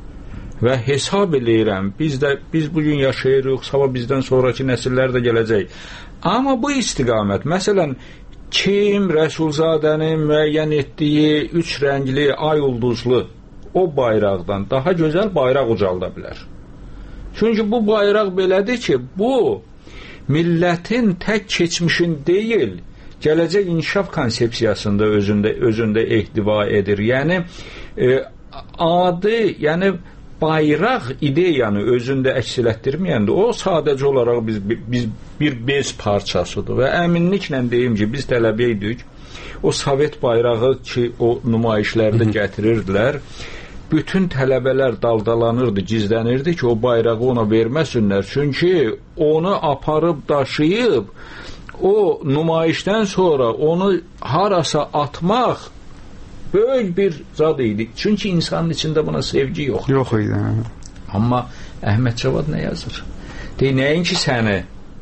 Və hesab eləyirəm, biz də biz bugün yaşayırıq, sabah bizdən sonraki nəsillər də gələcək. Amma bu istiqamət, məsələn, kim Rəsulzadənin müəyyən etdiyi üç rəngli, ay ulduzlu o bayraqdan daha gözəl bayraq ucalda bilər. Çünki bu bayraq belədir ki, bu millətin tək keçmişin deyil, gələcək inkişaf konsepsiyasında özündə özündə ehtiva edir. Yəni e, adı, yəni bayraq ideyanı özündə əks etdirməyəndə o sadəcə olaraq biz biz bir bez parçasıdır və əminliklə deyim ki, biz tələbə idik. O Sovet bayrağı ki, o nümayişlərdə gətirirdilər. Bütün tələbələr daldalanırdı, gizlənirdi ki, o bayrağı ona verməsinlər. Çünki onu aparıb daşıyıb, o nümayişdən sonra onu harasa atmaq böyük bir zad idi. Çünki insanın içində buna sevgi yox. Yox idi. Amma Əhməd Cavad nə yazır? Deyir, nəinki səni,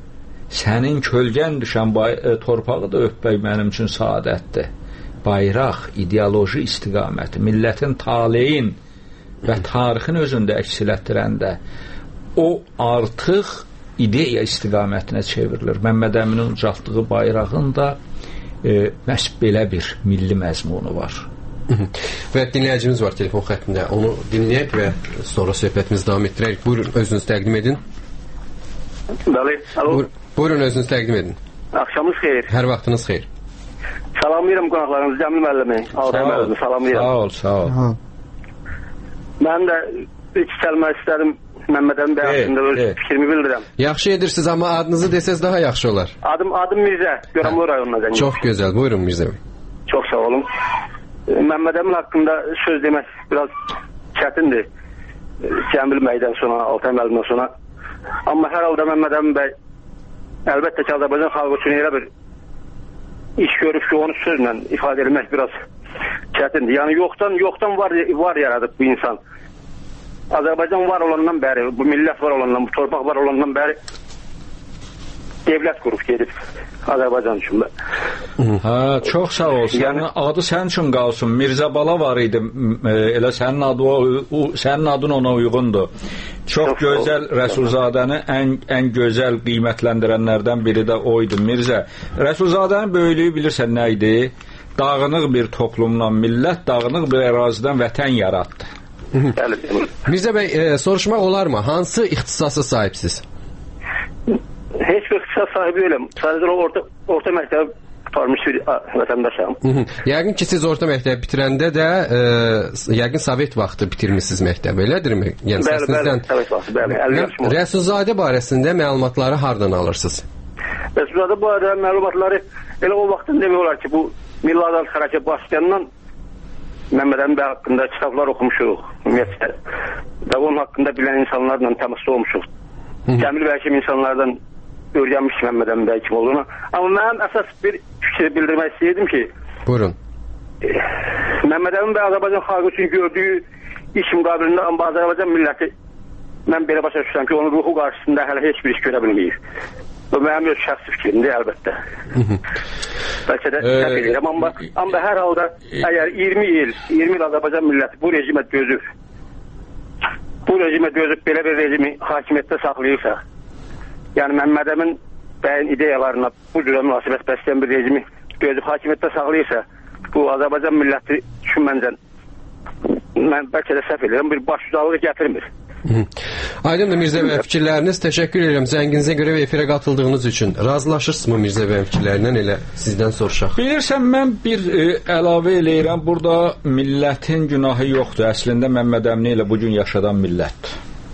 sənin kölgən düşən torpağı da öpmək mənim üçün saadətdir. Bayraq, ideoloji istiqaməti, millətin taleyin və tarixin özündə əks etdirəndə o artıq ideya istiqamətinə çevrilir. Məhəmməd Əminin ucaltdığı bayrağın da e, məhz belə bir milli məzmunu var. Və dinləyicimiz var telefon xəttində. Onu dinləyək və sonra söhbətimizi davam etdirək. Buyurun, özünüzü təqdim edin. Bəli, alo. Buyur, buyurun, özünüzü təqdim edin. Axşamınız xeyir. Hər vaxtınız xeyir. Salamlayıram qonaqlarınızı, Cəmil müəllimi, Altay müəllimi, salamlayıram. Sağ ol, sağ ol. Mən də üç gəlmək istədim, Məhəmməd Əmin bəy haqqında öz fikrimi bildirəm. Yaxşı edirsiniz, amma adınızı desəz daha yaxşı olar. Adım, adım Mirzə, Göramlı rayonuna zəngin. Çox gözəl, buyurun Mirzə bəy. Çox sağ olun. Məhəmməd Əmin haqqında söz demək biraz çətindir. Cəmil bəydən sonra, Altay müəllimdən sonra. Amma hər halda Məhəmməd Əmin bəy əlbəttə ki, Azərbaycan xalqı üçün elə bir iş görüb ki, onu sözlə ifadə etmək biraz çətindir. Yəni yoxdan yoxdan var var yaradıb bu insan. Azərbaycan var olandan bəri, bu millət var olandan, bu torpaq var olandan bəri devlət qurub gedib Azərbaycan üçün. Hə, çox sağ ol. Yəni adı sənin üçün qalsın. Mirzə Bala var idi. Elə sənin adı o, o sənin adın ona uyğundur. Çox, çox gözəl Rəsulzadəni ən ən gözəl qiymətləndirənlərdən biri də o idi Mirzə. Rəsulzadənin böyüklüyü bilirsən nə idi? Dağınıq bir toplumdan, millət dağınıq bir ərazidən vətən yaratdı. Mirzə bəy, e, soruşmaq olarmı? Hansı ixtisasa sahibsiz? Heç bir ixtisas sahibi deyiləm. Sadəcə orta, orta məktəb qurtarmış bir vətəndaşam. Yəqin ki, siz orta məktəb bitirəndə də e, yəqin Sovet vaxtı bitirmişsiniz məktəb, elədirmi? Yəni, bəli, bəli, Sovet vaxtı, bəli. əlli yaşım oldu. Rəsulzadə barəsində məlumatları hardan alırsınız? Rəsulzadə barəsində məlumatları elə o vaxtın demək olar ki, bu Milli Azadlıq hərəkəti başlayandan Məmməd Əmin bəy haqqında kitablar oxumuşuq, ümumiyyətlə. Və onun haqqında bilən insanlarla təmasda olmuşuq. Cəmil bəy kimi insanlardan öyrənmiş Məmməd Əmin bəy kim olduğunu. Amma mənim əsas bir fikri bildirmək istəyirdim ki, buyurun. E, Məmməd Əmin bəy Azərbaycan xalqı üçün gördüyü iş müqabilində, amma Azərbaycan milləti, mən belə başa düşürəm ki, onun ruhu qarşısında hələ heç bir iş görə bilməyir. Bu mənim öz şəxsi fikrimdir, əlbəttə. Bəlkə də səhv edirəm, amma, amma hər halda əgər iyirmi il, iyirmi il Azərbaycan milləti bu rejimə dözüb, bu rejimə dözüb belə bir rejimi hakimiyyətdə saxlayırsa, yəni Məmməd Əmin bəyin ideyalarına bu cürə münasibət bəsləyən bir rejimi dözüb hakimiyyətdə saxlayırsa, bu Azərbaycan milləti üçün məncə, mən bəlkə də səhv edirəm, bir başucalığı gətirmir. Aydındır Mirzə bəy, fikirləriniz, təşəkkür edirəm zənginizə görə və efirə qatıldığınız üçün. Razılaşırsınızmı Mirzə bəy fikirlərindən, elə sizdən soruşaq? Bilirsən, mən bir e, əlavə eləyirəm, burada millətin günahı yoxdur. Əslində Məmməd Əmini ilə bugün yaşadan millət.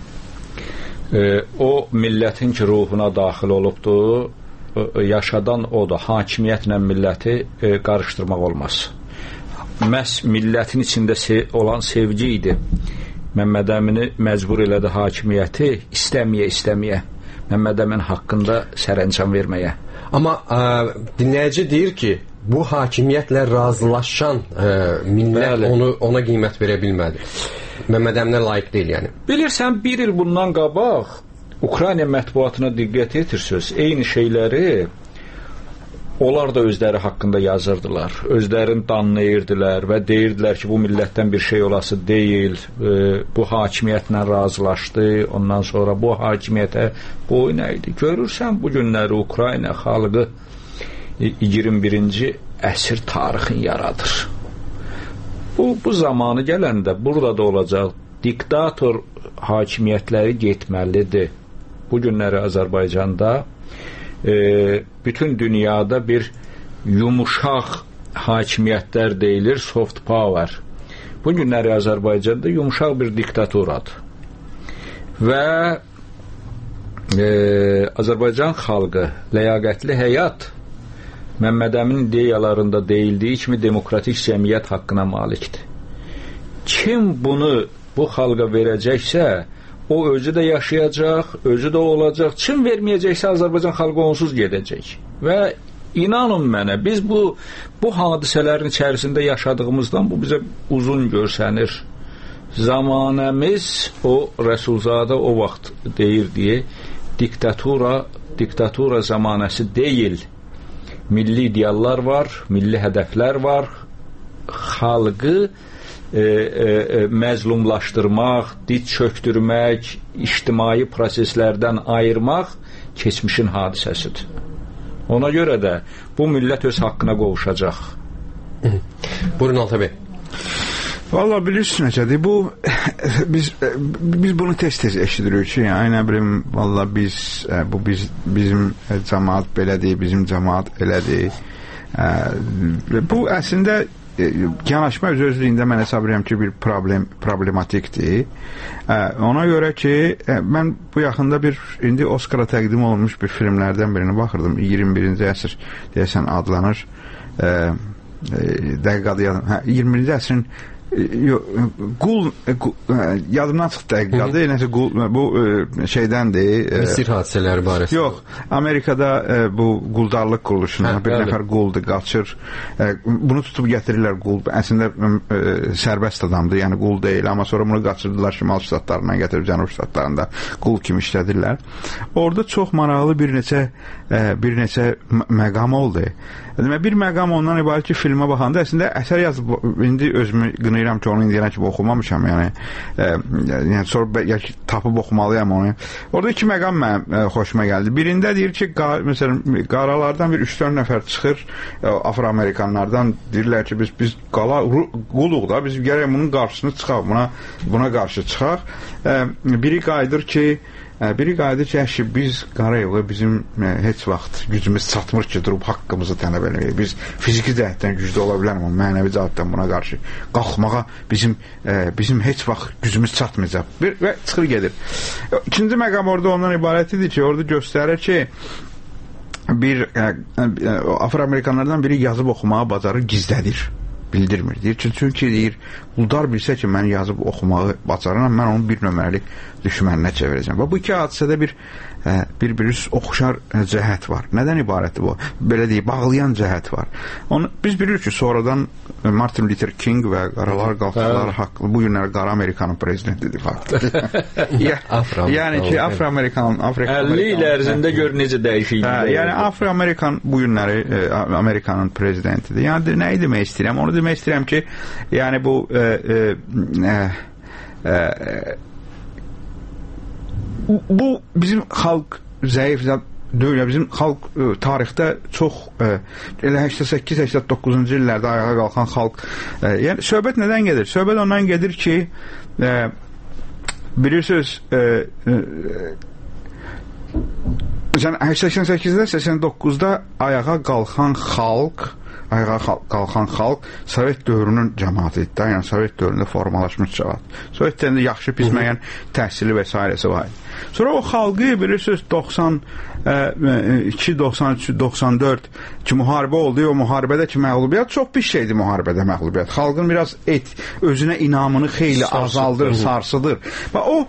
E, o millətin ki ruhuna daxil olubdur, e, yaşadan odur. Hakimiyyətlə milləti e, qarışdırmaq olmaz. Məhz millətin içində se olan sevgi idi. Məmməd Əmini məcbur elədi hakimiyyəti istəməyə-istəməyə Məmməd Əmin haqqında sərəncam verməyə. Amma ə, dinləyici deyir ki, bu hakimiyyətlə razılaşan ə, millət Bəli. onu ona qiymət verə bilmədi. Məmməd Əminə layiq deyil, yəni. Bilirsən, bir il bundan qabaq Ukrayna mətbuatına diqqət yetirsiniz, eyni şeyləri onlar da özləri haqqında yazırdılar. Özlərini danlayırdılar və deyirdilər ki, bu millətdən bir şey olası deyil, e, bu hakimiyyətlə razılaşdı, ondan sonra bu hakimiyyətə boyun əydi. Görürsən, bu günləri Ukrayna xalqı iyirmi birinci əsr tarixini yaradır. Bu, bu zamanı gələndə burada da olacaq diktator hakimiyyətləri getməlidir. Bu günləri Azərbaycanda E, bütün dünyada bir yumuşaq hakimiyyətlər deyilir, soft power. Bu günləri Azərbaycanda yumuşaq bir diktaturadır. Və e, Azərbaycan xalqı ləyaqətli həyat Məmməd Əmin ideyalarında deyildiyi kimi demokratik cəmiyyət haqqına malikdir. Kim bunu bu xalqa verəcəksə, o özü də yaşayacaq, özü də olacaq. Kim verməyəcəksə Azərbaycan xalqı onsuz gedəcək. Və inanın mənə, biz bu bu hadisələrin içərisində yaşadığımızdan bu bizə uzun görsənir. Zamanəmiz o Rəsulzadə o vaxt deyirdi, diktatura, diktatura zamanəsi deyil. Milli ideallar var, milli hədəflər var. Xalqı E, e, məzlumlaşdırmaq, dit çöktürmək, ictimai proseslərdən ayırmaq keçmişin hadisəsidir. Ona görə də bu millət öz haqqına qovuşacaq. Buyurun Altay bəy. Valla bilirsiniz necədir, bu biz biz bunu tez-tez eşidirik ki, yəni nə bilim, valla biz bu biz bizim cəmaət belədir, bizim cəmaət elədir. Bu əslində yanaşma öz-özlüyündə mən hesab edirəm ki, bir problem, problematikdir. Ona görə ki, mən bu yaxında bir, indi Oscara təqdim olunmuş bir filmlərdən birini baxırdım. iyirmi birinci əsr deyəsən adlanır. Dəqiqadı yadım. Hə, iyirmi birinci əsrin yox, qul, qul yadımdan çıxdı dəqiqədə, nəsə qul bu şeydəndir. Misir hadisələri barəsində. Yox, Amerikada bu quldarlıq quruluşuna hə, bir bəli. Nəfər quldur, qaçır. Bunu tutub gətirirlər qul. Əslində sərbəst adamdır, yəni qul deyil, amma sonra bunu qaçırdılar Şimal ştatlarından gətirib Cənub ştatlarında qul kimi işlədirlər. Orada çox maraqlı bir neçə bir neçə məqam oldu. Demək, bir məqam ondan ibarət ki, filmə baxanda əslində əsər yazıb, indi özümü qınayıram ki, onu indiyənə kimi oxumamışam, yəni, e, yəni sonra ya ki, tapıb oxumalıyam onu. Orada iki məqam mənim e, xoşuma gəldi. Birində deyir ki, qa məsələn, qaralardan bir üç dörd nəfər çıxır, e, Afro-Amerikanlardan deyirlər ki, biz, biz qala, quluq da, biz gərək bunun qarşısını çıxaq, buna, buna qarşı çıxaq. E, biri qayıdır ki, Biri qayıdır ki, əşi, biz Qarayevo bizim e, heç vaxt gücümüz çatmır ki, durub haqqımızı tələb eləmək. Biz fiziki cəhətdən güclü ola bilərim, amma mənəvi cəhətdən buna qarşı qalxmağa bizim e, bizim heç vaxt gücümüz çatmayacaq. Bir, və çıxır gedir. İkinci məqam orada ondan ibarət idi ki, orada göstərir ki, bir e, e, Afro-Amerikanlardan biri yazıb oxumağı bacarır, gizlədir. Bildirmir. Deyir ki, çünki deyir, quldar bilsə ki, mən yazıb oxumağı bacarıram, mən onu bir nömrəli düşməninə çevirəcəm. Və bu iki hadisədə bir bir-biri oxşar cəhət var. Nədən ibarətdir bu? Belə deyək, bağlayan cəhət var. Onu, biz bilirik ki, sonradan Martin Luther King və qaralar qalxıqlar haqqlı, bu günlər qara Amerikanın prezidentidir. Yəni ki, Afro-Amerikan əlli il ərzində gör necə dəyişiklik. Yəni Afro-Amerikan bu günləri Amerikanın prezidentidir. Yəni nəyi demək istəyirəm? Onu demək istəyirəm ki, yəni bu e, e, e, e, bu bizim xalq zəif deyil, bizim xalq e, tarixdə çox e, elə səksən səkkiz səksən doqquzuncu illərdə ayağa qalxan xalq e, yəni söhbət nədən gedir? Söhbət ondan gedir ki e, bilirsiniz e, e, səksən səkkizdə səksən doqquzda ayağa qalxan xalq ayağa qalxan xalq Sovet dövrünün cəmaatı idi. Yəni Sovet dövründə formalaşmış cəmaat. Sovet dövründə yaxşı pis müəyyən təhsili və s. var. Sonra o xalqı bilirsiniz doxsan iki, doxsan üç, doxsan dörd ki müharibə oldu. O müharibədə ki məğlubiyyət çox pis şeydir müharibədə məğlubiyyət. Xalqın biraz et, özünə inamını xeyli azaldır, sarsıdır. Və o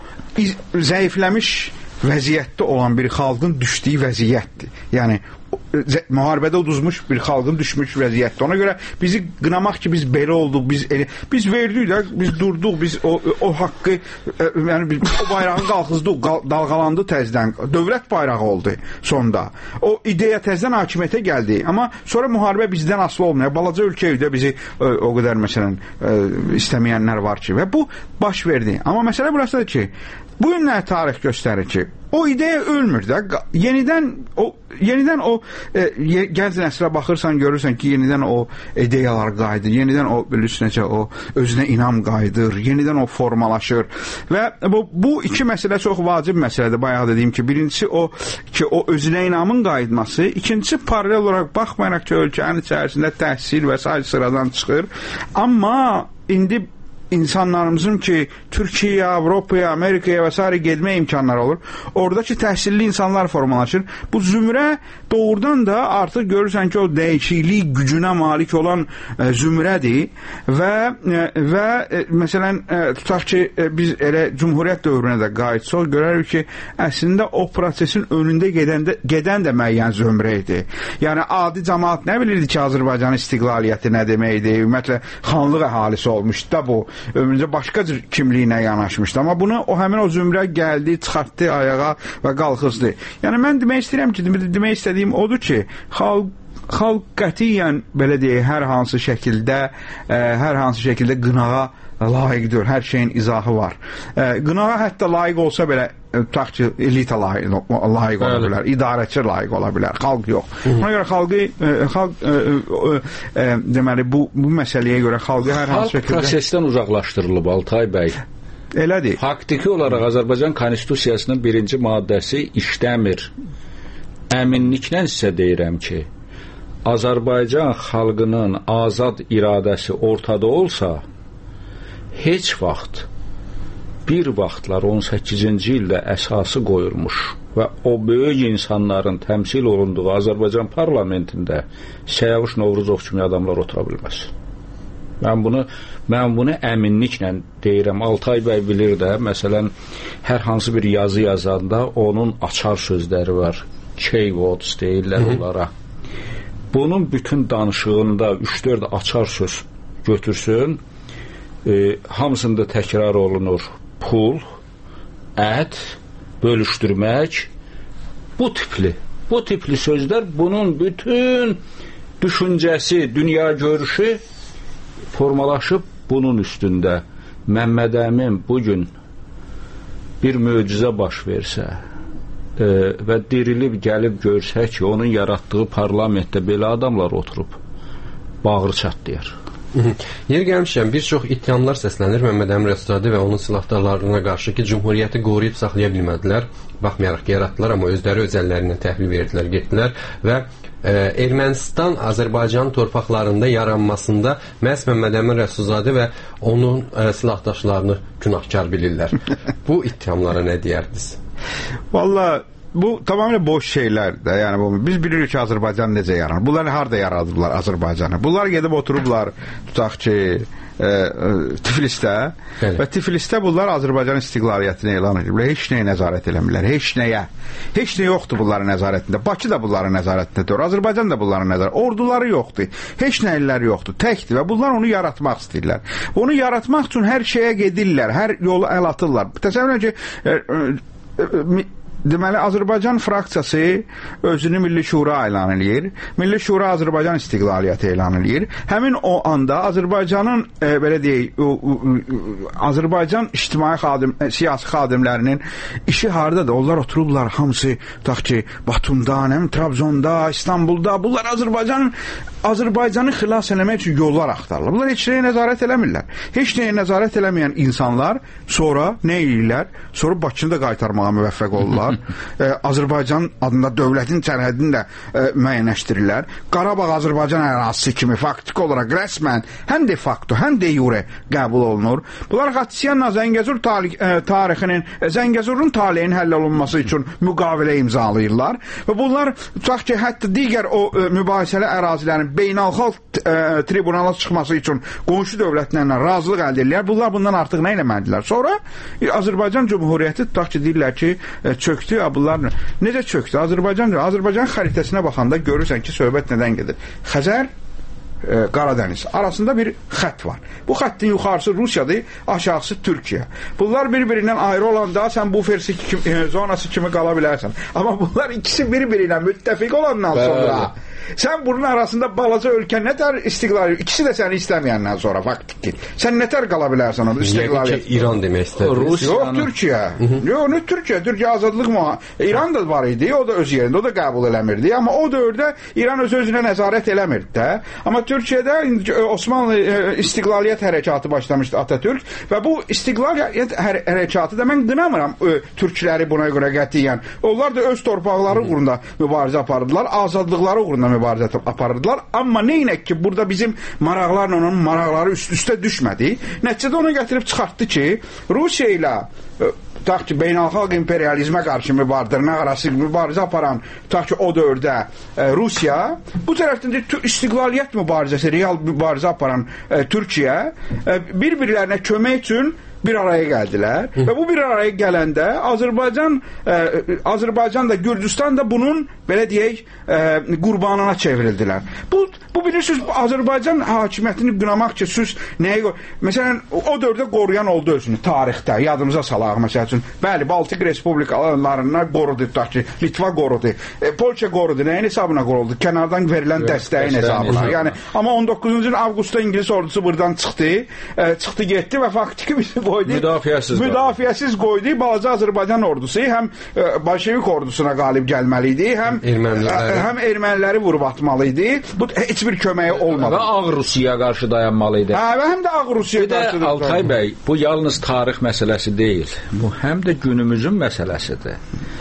zəifləmiş vəziyyətdə olan bir xalqın düşdüyü vəziyyətdir. Yəni müharibədə uduzmuş bir xalqın düşmüş vəziyyətdir. Ona görə bizi qınamaq ki, biz belə olduq, biz elə, biz verdik də, biz durduq, biz o, o haqqı, e, yəni biz o bayrağı qalxızdıq, qal, dalğalandı təzdən, dövlət bayrağı oldu sonda. O ideya təzdən hakimiyyətə gəldi. Amma sonra müharibə bizdən asılı olmuyor. Balaca ölkəydə bizi e, o qədər məsələn e, istəməyənlər var ki, və bu baş verdi. Amma məsələ burasıdır ki, bu günlər tarix göstərir ki, o ideya ölmür də. Yenidən o yenidən o e, gənc nəslə baxırsan, görürsən ki, yenidən o ideyalar qayıdır. Yenidən o bilirsən necə o özünə inam qayıdır. Yenidən o formalaşır. Və bu, bu iki məsələ çox vacib məsələdir. Bayaq dediyim ki, birincisi o ki, o özünə inamın qayıtması, ikincisi paralel olaraq baxmayaraq ki, ölkənin içərisində təhsil və s. sıradan çıxır. Amma indi insanlarımızın ki Türkiye'ye, Avrupa'ya, Amerika'ya vesaire gelme imkanları olur. Oradaki təhsilli insanlar formalaşır. Bu zümrə doğrudan da artıq görürsən ki, o dəyişiklik gücünə malik olan e, zümrədir və e, və e, məsələn e, tutaq ki, e, biz elə Cumhuriyyət dövrünə də qayıtsaq görərik ki, əslində o prosesin önündə gedən də, gedən də müəyyən zümrə idi. Yəni adi cəmaət nə bilirdi ki, Azərbaycanın istiqlaliyyəti nə deməkdir? Ümumiyyətlə xanlıq əhalisi olmuşdu da bu. Ömrüncə başqa kimliyinə yanaşmışdı. Amma bunu o həmin o zümrə gəldi, çıxartdı ayağa və qalxızdı. Yəni mən demək istəyirəm ki, demək istədiyim odur ki, xalq xalq qətiyyən belə deyək, hər hansı şəkildə ə, hər hansı şəkildə qınağa layiqdir. Hər şeyin izahı var. Ə, qınağa hətta layiq olsa belə tutaq ki, elita layiq, layiq ola bilər, idarəçi layiq ola bilər, xalq yox. Ona görə xalqı, e, xalq e, e, deməli, bu, bu məsələyə görə xalqı hər hansı şəkildə... Xalq prosesdən uzaqlaşdırılıb, Altay bəy. Elədir. Faktiki olaraq Azərbaycan Konstitusiyasının birinci maddəsi işləmir. Əminliklə sizə deyirəm ki, Azərbaycan xalqının azad iradəsi ortada olsa, heç vaxt bir vaxtlar on səkkizinci ildə əsası qoyulmuş və o böyük insanların təmsil olunduğu Azərbaycan parlamentində Səyavuş Novruzov kimi adamlar otura bilməz. Mən bunu mən bunu əminliklə deyirəm. Altay bəy bilir də, məsələn, hər hansı bir yazı yazanda onun açar sözləri var. Keywords deyirlər onlara. Bunun bütün danışığında üç dörd açar söz götürsün, e, hamısında təkrar olunur. Pul, ət, bölüşdürmək, bu tipli, bu tipli sözlər bunun bütün düşüncəsi, dünya görüşü formalaşıb bunun üstündə. Məmməd Əmin bugün bir möcüzə baş versə e, və dirilib gəlib görsə ki, onun yaratdığı parlamentdə belə adamlar oturub bağrı çatlayır. Yer gəlmişəm, bir çox ittihamlar səslənir Məmməd Əmin Rəsulzadə və onun silahdarlarına qarşı ki, Cümhuriyyəti qoruyub saxlaya bilmədilər, baxmayaraq ki, yaratdılar, amma özləri öz əllərindən təhvil verdilər, getdilər və e, Ermənistan Azərbaycan torpaqlarında yaranmasında məhz Məmməd Əmin Rəsulzadə və onun e, silahdaşlarını günahkar bilirlər. Bu ittihamlara nə deyərdiniz? Vallahi bu tamamilə boş şeylər də. Yəni bu biz bilirik ki, Azərbaycan necə yaranır. Bunlar harda yaradıblar Azərbaycanı? Bunlar gedib oturublar, tutaq ki, e, e, Tiflisdə Bəli. Və Tiflisdə bunlar Azərbaycan istiqlaliyyətini elan ediblər. Heç nəyə nəzarət eləmirlər. Heç nəyə. Heç nə yoxdur bunların nəzarətində. Bakı da bunların nəzarətindədir. Azərbaycan da bunların nəzarətində. Orduları yoxdur. Heç nəyləri yoxdur. Təkdir və bunlar onu yaratmaq istəyirlər. Onu yaratmaq üçün hər şeyə gedirlər. Hər yolu əl atırlar. Təsəvvür edin ki, e, e, e, deməli, Azərbaycan fraksiyası özünü Milli Şura elan edir. Milli Şura Azərbaycan istiqlaliyyəti elan edir. Həmin o anda Azərbaycanın, e, belə deyək, o, o, Azərbaycan ictimai xadim, e, siyasi xadimlərinin işi hardadır? Onlar oturublar hamısı, tutaq ki, Batumda, nəm, Trabzonda, İstanbulda. Bunlar Azərbaycanın Azərbaycanı xilas eləmək üçün yollar axtarırlar. Bunlar heç nəyə nəzarət eləmirlər. Heç nəyə nəzarət eləməyən insanlar sonra nə edirlər? Sonra Bakını da qaytarmağa müvəffəq olurlar. e, Azərbaycan adında dövlətin sərhədini də e, müəyyənləşdirirlər. Qarabağ Azərbaycan ərazisi kimi faktiki olaraq rəsmən həm de facto, həm de jure qəbul olunur. Bunlar Xaçiyanla Zəngəzur tarix, e, tarixinin, e, Zəngəzurun taleyinin həll olunması üçün müqavilə imzalayırlar və bunlar tutaq ki, hətta digər o e, mübahisəli ərazilərin beynəlxalq e, tribunala çıxması üçün qonşu dövlətlərlə razılıq əldə edirlər. Bunlar bundan artıq nə eləməlidirlər? Sonra e, Azərbaycan Cümhuriyyəti tutaq ki, deyirlər ki, e, çöktü. Bunlar necə çöktü? Azərbaycan Azərbaycan xəritəsinə baxanda görürsən ki, söhbət nədən gedir? Xəzər, e, Qaradəniz arasında bir xətt var. Bu xəttin yuxarısı Rusiyadır, aşağısı Türkiyə. Bunlar bir-birindən ayrı olanda sən bu fersi kimi, e, zonası kimi qala bilərsən. Amma bunlar ikisi bir-biri ilə müttəfiq olandan sonra sən bunun arasında balaca ölkən nətər istiqlal, ikisi də səni istəməyəndən sonra faktiki. Sən nətər qala bilərsən orada istiqlaliyyət? İran demək istədiniz. Yox, Türkiyə. Yox, nə Türkiyə? Türkiyə azadlıq mı? İran da var idi, o da öz yerində, o da qəbul eləmirdi. Amma o dövrdə İran öz-özünə nəzarət eləmirdi də. Amma Türkiyədə Osmanlı istiqlaliyyət hərəkatı başlamışdı Atatürk və bu istiqlaliyyət hər hərəkatı da mən qınamıram türkləri buna görə qətiyyən. Onlar da öz torpaqları uğrunda mübarizə apardılar, azadlıqları uğrunda mübarizə aparırdılar. Amma neynək ki, burada bizim maraqlarla onun maraqları üst-üstə düşmədi. Nəticədə onu gətirib çıxartdı ki, Rusiya ilə tutaq ki, beynəlxalq imperializmə qarşı mübarizə arası mübarizə aparan, tutaq ki, o dövrdə e, Rusiya, bu tərəfdən də istiqlaliyyət mübarizəsi, real mübarizə aparan e, Türkiyə e, bir-birlərinə kömək üçün bir araya gəldilər Hı. və bu bir araya gələndə Azərbaycan e, Azərbaycan da Gürcüstan da bunun belə deyək e, qurbanına çevrildilər. Bu bu bilirsiniz Azərbaycan hakimiyyətini qınamaq ki, siz nəyə məsələn o dövrdə qoruyan oldu özünü tarixdə yadımıza salaq məsəl üçün. Bəli, Baltik respublikalarından qorudu, tutaq ki, Litva qorudu, e, Polşa qorudu, nəyin hesabına qorudu? Kənardan verilən evet, dəstəyin hesabına. Yəni amma on doqquzuncu avqustda İngilis ordusu buradan çıxdı, e, çıxdı getdi və faktiki bir qoydu. Müdafiəsiz, müdafiəsiz qoydu. Balaca Azərbaycan ordusu həm e, Bolşevik ordusuna qalib gəlməli idi, həm erməniləri, həm erməniləri vurub atmalı idi. Bu heç bir köməyi olmadı. Və Ağ Rusiyaya qarşı dayanmalı idi. Hə, və həm də Ağ Rusiyaya qarşı. Bir də Altay bəy, bu yalnız tarix məsələsi deyil. Bu həm də günümüzün məsələsidir.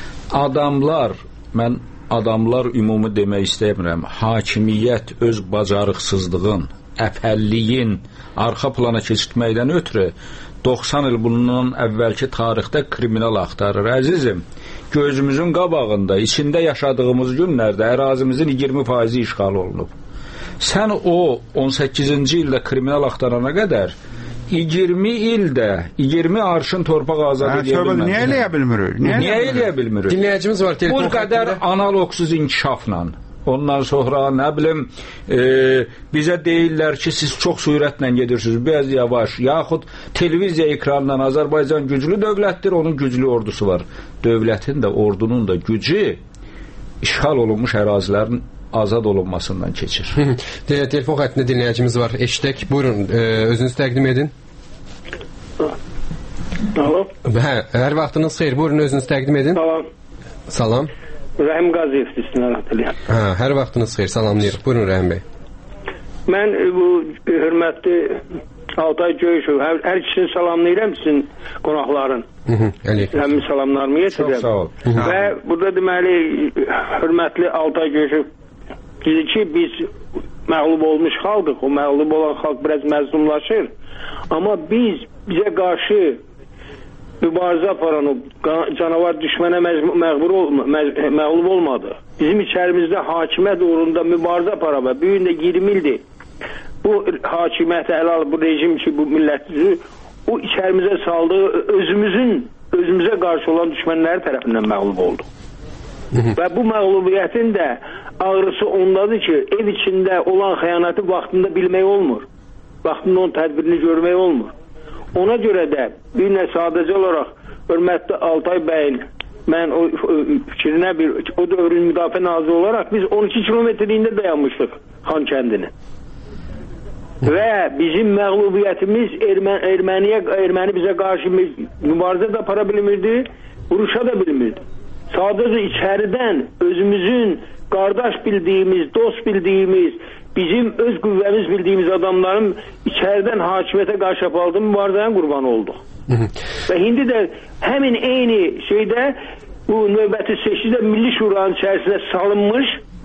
Adamlar, mən adamlar ümumi demək istəmirəm. Hakimiyyət öz bacarıqsızlığın, əfəlliyin arxa plana keçirtməkdən ötürü doxsan il bundan əvvəlki tarixdə kriminal axtarır. Əzizim, gözümüzün qabağında, içində yaşadığımız günlərdə ərazimizin iyirmi faizi işğal olunub. Sən o on səkkizinci ildə kriminal axtarana qədər iyirmi ildə iyirmi arşın torpaq azad edə bilmədi. Niyə eləyə bilmirik? Niyə eləyə bilmirik? Dinləyicimiz var telefon. Bu qədər analoqsuz inkişafla. Ondan sonra nə bilim e, bizə deyirlər ki, siz çox sürətlə gedirsiniz, biraz yavaş, yaxud televiziya ekranından Azərbaycan güclü dövlətdir, onun güclü ordusu var. Dövlətin də, ordunun da gücü işğal olunmuş ərazilərin azad olunmasından keçir. Telefon xəttində dinləyicimiz var. Eşidək. Buyurun, e, özünüzü təqdim edin. Alo. Hə, hər vaxtınız xeyir. Buyurun, özünüzü təqdim edin. Salam. Salam. Rəhim Qaziyev istinad Hə, hər vaxtınız xeyir. Salamlayırıq. Buyurun Rəhim bəy. Mən bu hörmətli Altay Göyüşov, hər, hər ikisini salamlayıram sizin qonaqların. Həmin salamlarımı yetirəm. Çox sağ ol. Və burada deməli hörmətli Altay Göyüşov dedi ki, biz məğlub olmuş xalqıq. O məğlub olan xalq biraz məzlumlaşır. Amma biz bizə qarşı mübarizə aparan o canavar düşmənə məğlub olma, məğlub olmadı. Bizim içərimizdə hakimiyyət uğrunda mübarizə apara və bu gün də iyirmi ildir. Bu hakimiyyəti ələ alıb, bu rejim ki, bu millətimizi o içərimizə saldığı özümüzün, özümüzə qarşı olan düşmənləri tərəfindən məğlub oldu. Və bu məğlubiyyətin də ağrısı ondadır ki, ev içində olan xəyanəti vaxtında bilmək olmur. Vaxtında onun tədbirini görmək olmur. Ona görə də bir nə sadəcə olaraq hörmətli Altay bəyin mən o, o fikrinə bir, o dövrün müdafiə naziri olaraq biz on iki kilometrliyində dayanmışdıq Xan kəndini. Və bizim məğlubiyyətimiz Ermə, Erməniyə, Erməni bizə qarşı mübarizə də apara bilmirdi, vuruşa da bilmirdi. Sadəcə içəridən özümüzün qardaş bildiyimiz, dost bildiyimiz, bizim öz qüvvəmiz bildiyimiz adamların içəridən hakimiyyətə qarşı apardığı mübarizənin qurbanı olduq. Və indi də həmin eyni şeydə bu növbəti seçkidə Milli Şuranın içərisinə salınmış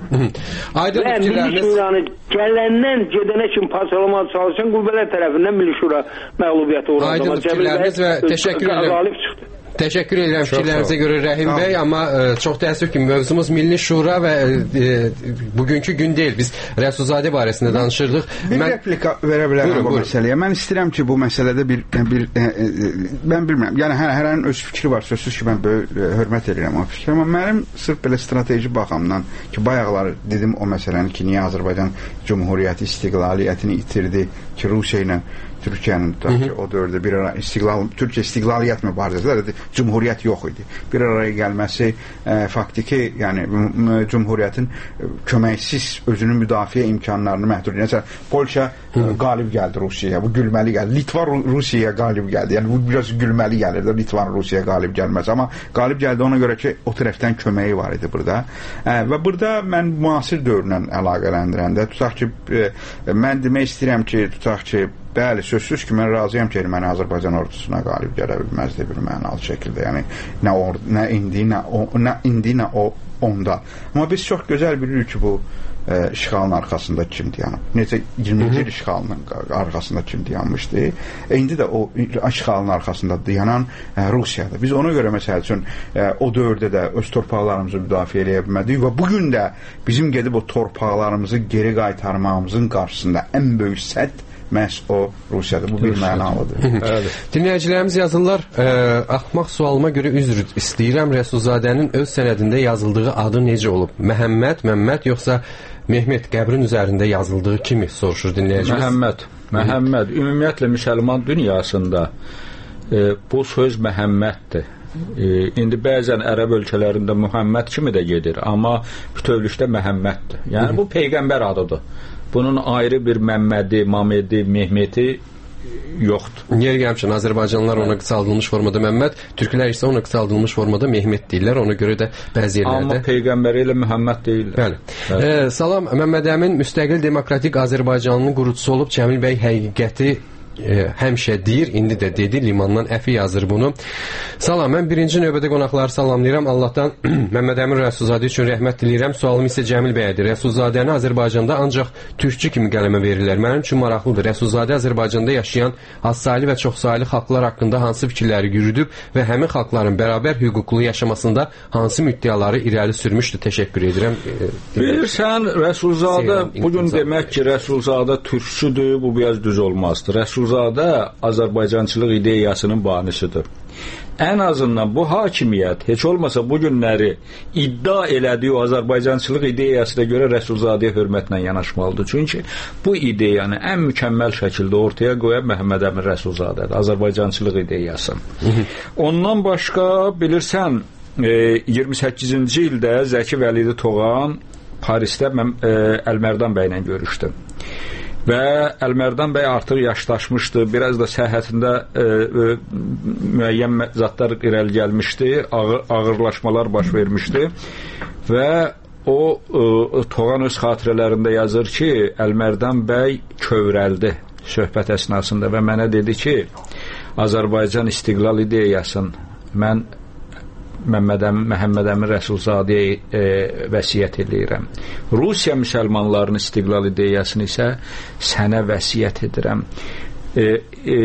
Aydın və Milli Şuranı gələndən gedənə kimi parçalamaya çalışan qüvvələr tərəfindən Milli Şura məğlubiyyətə uğradı. Aydın fikirləriniz və təşəkkür edirəm. Təşəkkür edirəm fikirlərinizə görə Rəhim bəy, amma ə, çox təəssüf ki, mövzumuz Milli Şura və ə, bugünkü gün deyil. Biz Rəsulzadə barəsində danışırdıq. Bir mən... replika verə bilərəm bu məsələyə. Mən istəyirəm ki, bu məsələdə bir, bir ə, ə, mən bilmirəm. Yəni hər hərənin öz fikri var. Sözsüz ki, mən böyük ə, hörmət edirəm o fikri. Amma mənim sırf belə strateji baxımdan ki, bayaqlar dedim o məsələni ki, niyə Azərbaycan Cumhuriyyəti istiqlaliyyətini itirdi ki, Rusiya ilə Türkiyənin ki, o dövrdə bir ara istiqlal, Türkiyə istiqlaliyyət mübarizələri Cumhuriyyət yox idi. Bir araya gəlməsi e, faktiki, yəni Cumhuriyyətin köməksiz özünün müdafiə imkanlarını məhdud edir. Məsələn, Polşa e, qalib gəldi Rusiyaya, bu gülməli gəldi. Litva Rusiyaya qalib gəldi. Yəni bu biraz gülməli gəlir də Litvan Rusiyaya qalib gəlməz. Amma qalib gəldi ona görə ki, o tərəfdən köməyi var idi burada. E, və burada mən müasir dövrlə əlaqələndirəndə tutaq ki, e, mən demək istəyirəm ki, tutaq ki, bəli, sözsüz ki, mən razıyam ki, Erməni Azərbaycan ordusuna qalib gələ bilməzdi bir mənalı şəkildə. Yəni, nə, or, nə indi, nə, o, nə indi, nə o, onda. Amma biz çox gözəl bilirik ki, bu e, işğalın arxasında kim dayanıb. Necə iyirminci il işğalının arxasında kim dayanmışdı. E, indi də o işğalın arxasında dayanan e, Rusiyadır. Biz ona görə, məsəl üçün, e, o dövrdə də öz torpaqlarımızı müdafiə eləyə bilmədik və bugün də bizim gedib o torpaqlarımızı geri qaytarmağımızın qarşısında ən böyük sədd məhz o Rusiyadır. Bu bir mənalıdır. Dinləyicilərimiz yazırlar, ə, axmaq sualıma görə üzr istəyirəm, Rəsulzadənin öz sənədində yazıldığı adı necə olub? Məhəmməd, Məmməd, yoxsa Mehmet qəbrin üzərində yazıldığı kimi soruşur dinləyicimiz? Məhəmməd. Məhəmməd. Ümumiyyətlə müsəlman dünyasında e, bu söz Məhəmməddir. E, indi bəzən ərəb ölkələrində Muhammed kimi də gedir, amma bütövlükdə Məhəmməddir. Yəni bu peyğəmbər adıdır. Bunun ayrı bir Məmmədi, Mamedi, Mehmeti yoxdur. Yer gəlmişən, Azərbaycanlılar ona qısaldılmış formada Məmməd, türklər isə ona qısaldılmış formada Mehmet deyirlər. Ona görə də bəzi yerlərdə... Amma peyğəmbəri ilə Məhəmməd deyirlər. Bəli. Bəli. E, salam, Məmməd Əmin müstəqil demokratik Azərbaycanının qurucusu olub. Cəmil bəy həqiqəti e, həmişə deyir, indi də dedi, limandan əfi yazır bunu. Salam, mən birinci növbədə qonaqları salamlayıram. Allahdan Məmməd Əmin Rəsulzadə üçün rəhmət diləyirəm. Sualım isə Cəmil bəyədir. Rəsulzadəni Azərbaycanda ancaq türkçü kimi qələmə verirlər. Mənim üçün maraqlıdır. Rəsulzadə Azərbaycanda yaşayan azsaylı və çoxsaylı xalqlar haqqında hansı fikirləri yürüdüb və həmin xalqların bərabər hüquqlu yaşamasında hansı müddəaları irəli sürmüşdür? Təşəkkür edirəm. Bilirsən, Rəsulzadə bugün demək ki, Rəsulzadə türkçüdür, bu biraz düz olmazdır. Rəsulzadə Azərbaycançılıq ideyasının banisidir. Ən azından bu hakimiyyət heç olmasa bu günləri iddia elədiyi o Azərbaycançılıq ideyasına görə Rəsulzadəyə hörmətlə yanaşmalıdır. Çünki bu ideyanı ən mükəmməl şəkildə ortaya qoyan Məhəmməd Əmin Rəsulzadədir, Azərbaycançılıq ideyası. Ondan başqa bilirsən, iyirmi səkkizinci ildə Zəki Vəlidi Toğan Parisdə Əlmərdan bəylə görüşdü. Və Əlmərdan bəy artıq yaşdaşmışdı, biraz da səhhətində e, e, müəyyən zatlar irəli gəlmişdi, ağır, ağırlaşmalar baş vermişdi və o e, Toğan öz xatirələrində yazır ki, Əlmərdan bəy kövrəldi söhbət əsnasında və mənə dedi ki, Azərbaycan istiqlal ideyasını mən Məmməd Əmin, Məhəmməd Əmin Rəsulzadəyə e, vəsiyyət edirəm. Rusiya müsəlmanlarının istiqlal ideyasını isə sənə vəsiyyət edirəm. E, e,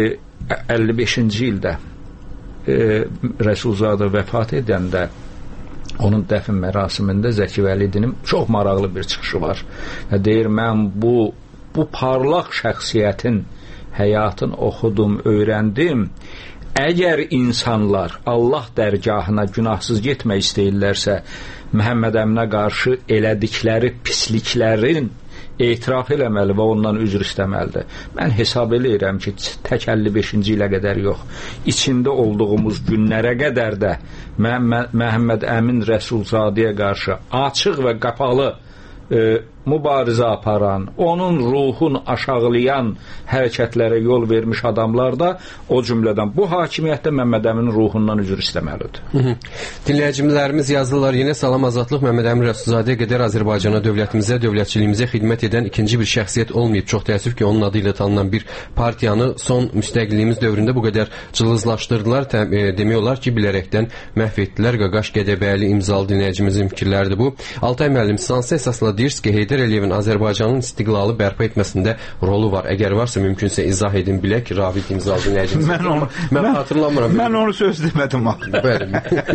əlli beşinci ildə e, Rəsulzadə vəfat edəndə onun dəfn mərasimində Zəki Vəlidinin çox maraqlı bir çıxışı var. Və deyir, mən bu, bu parlaq şəxsiyyətin həyatını oxudum, öyrəndim. Əgər insanlar Allah dərgahına günahsız getmək istəyirlərsə, Məhəmməd Əminə qarşı elədikləri pisliklərin etiraf eləməli və ondan üzr istəməlidir. Mən hesab eləyirəm ki, tək əlli beşinci ilə qədər yox, içində olduğumuz günlərə qədər də Məhəmməd Əmin Rəsulzadəyə qarşı açıq və qapalı e, mübarizə aparan, onun ruhun aşağılayan hərəkətlərə yol vermiş adamlar da o cümlədən bu hakimiyyətdə Məmməd Əminin ruhundan üzr istəməlidir. Hı -hı. Dinləyicimilərimiz yazırlar, yenə salam azadlıq, Məmməd Əmin Rəsulzadəyə qədər Azərbaycana, dövlətimizə, dövlətçiliyimizə xidmət edən ikinci bir şəxsiyyət olmayıb. Çox təəssüf ki, onun adı ilə tanınan bir partiyanı son müstəqilliyimiz dövründə bu qədər cılızlaşdırdılar. E, demək olar ki, bilərəkdən məhv etdilər. Qaqaş Qədəbəyli imzalı dinləyicimizin fikirləridir bu. Altay müəllim, sansı əsasla deyirsiniz ki, Heydər Əliyevin Azərbaycanın istiqlalı bərpa etməsində rolu var. Əgər varsa, mümkünsə izah edin, bilək, Ravid imzalı dinləyicimiz. Mən onu, mən, mən xatırlamıram. Mən onu söz demədim. Bəli.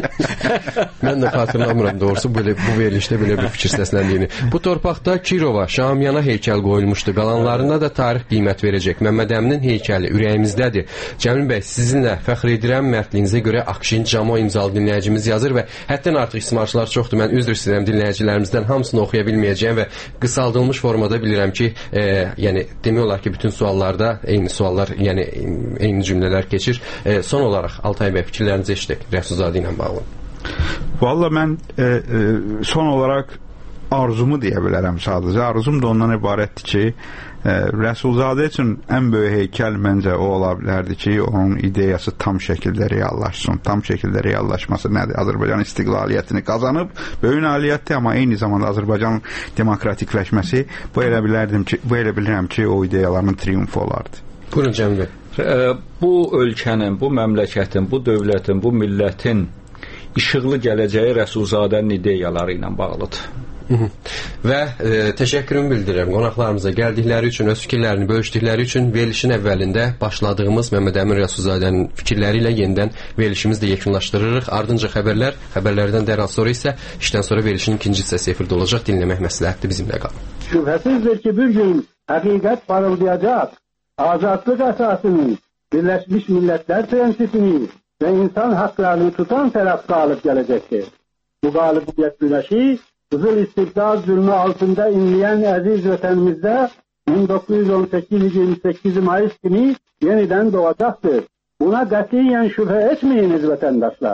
Mən də xatırlamıram doğrusu belə, bu verilişdə belə bir fikir səsləndiyini. Bu torpaqda Kirova, Şamiyana heykəl qoyulmuşdu. Qalanlarına da tarix qiymət verəcək. Məmməd Əminin heykəli ürəyimizdədir. Cəmil bəy, sizinlə fəxr edirəm. Mərdliyinizə görə Akşin Camo imzalı dinləyicimiz yazır və həddən artıq ismarçılar çoxdur. Mən üzr istəyirəm dinləyicilərimizdən, hamısını oxuya bilməyəcəyəm və qısaldılmış formada bilirəm ki, e, yəni demək olar ki, bütün suallarda eyni suallar, yəni eyni cümlələr keçir. E, son olaraq Altay bəy, fikirlərinizi eşidək Rəsulzadə ilə bağlı. Valla mən e, e, son olaraq arzumu deyə bilərəm sadəcə. Arzum da ondan ibarətdir ki, e, Rəsulzadə üçün ən böyük heykəl məncə o ola bilərdi ki, onun ideyası tam şəkildə reallaşsın. Tam şəkildə reallaşması nədir? Azərbaycan istiqlaliyyətini qazanıb, böyük nailiyyətdir, amma eyni zamanda Azərbaycanın demokratikləşməsi, bu elə bilərdim ki, bu elə bilirəm ki, o ideyaların triumfu olardı. Buyurun Cəmil bəy. Bu ölkənin, bu məmləkətin, bu dövlətin, bu millətin işıqlı gələcəyi Rəsulzadənin ideyaları ilə bağlıdır. Hı -hı. Və e, təşəkkürümü bildirirəm qonaqlarımıza gəldikləri üçün, öz fikirlərini bölüşdükləri üçün. Verilişin əvvəlində başladığımız Məmməd Əmin Rəsulzadənin fikirləri ilə yenidən verilişimizi də yekunlaşdırırıq. Ardınca xəbərlər, xəbərlərdən dərhal sonra isə işdən sonra verilişin ikinci hissəsi efirdə olacaq. Dinləmək məsləhətdir, bizimlə qalın. Şübhəsizdir ki, bir gün həqiqət parıldayacaq. Azadlıq əsasını, Birləşmiş Millətlər prensipini və insan haqqlarını tutan tərəf qalib gələcəkdir. Bu qalibiyyət güneşi Qızıl istiqlal zülmü altında inleyen aziz vətənimizdə bin dokuz yüz on sekiz yirmi sekiz Mayıs günü yeniden doğacaktır. Buna katiyen şüphe etmeyiniz vatandaşlar.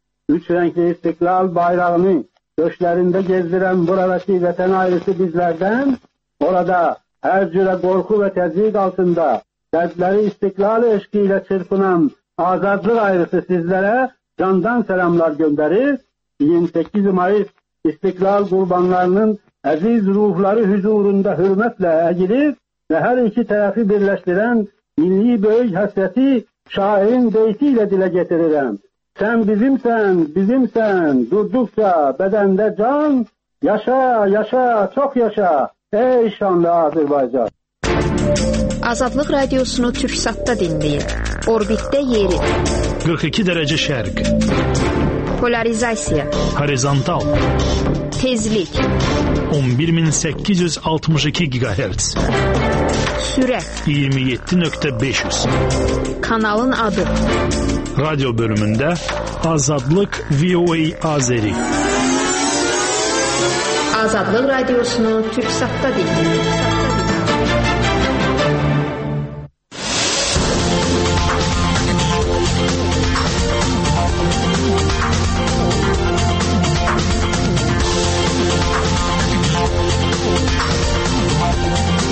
Üç renkli istiklal bayrağını döşlerinde gezdiren buradaki vatan ailesi bizlerden, orada her cüre korku ve tezyiq altında dertleri istiklal eşkiyle çırpınan azadlık ailesi sizlere candan selamlar gönderir. yirmi sekiz Mayıs İstiklal kurbanlarının aziz ruhları huzurunda hürmetle eğilir ve her iki tarafı birleştiren milli böyük həsrəti şairin beyti ilə dilə getirirəm. Sən bizimsən, bizimsən, durduqca bədəndə can, yaşa, yaşa, çox yaşa, ey şanlı Azərbaycan. Azadlıq radiosunu Türksatda dinləyin. Orbitdə yeri. qırx iki dərəcə şərq. Polarizasiya. Horizontal. Tezlik. on bir min səkkiz yüz altmış iki gigahertz. Sürət. iyirmi yeddi nöqtə beş yüz. Kanalın adı. Radyo bölümündə Azadlıq V O A Azeri. Azadlıq radiosunu Türksatda dinləyin.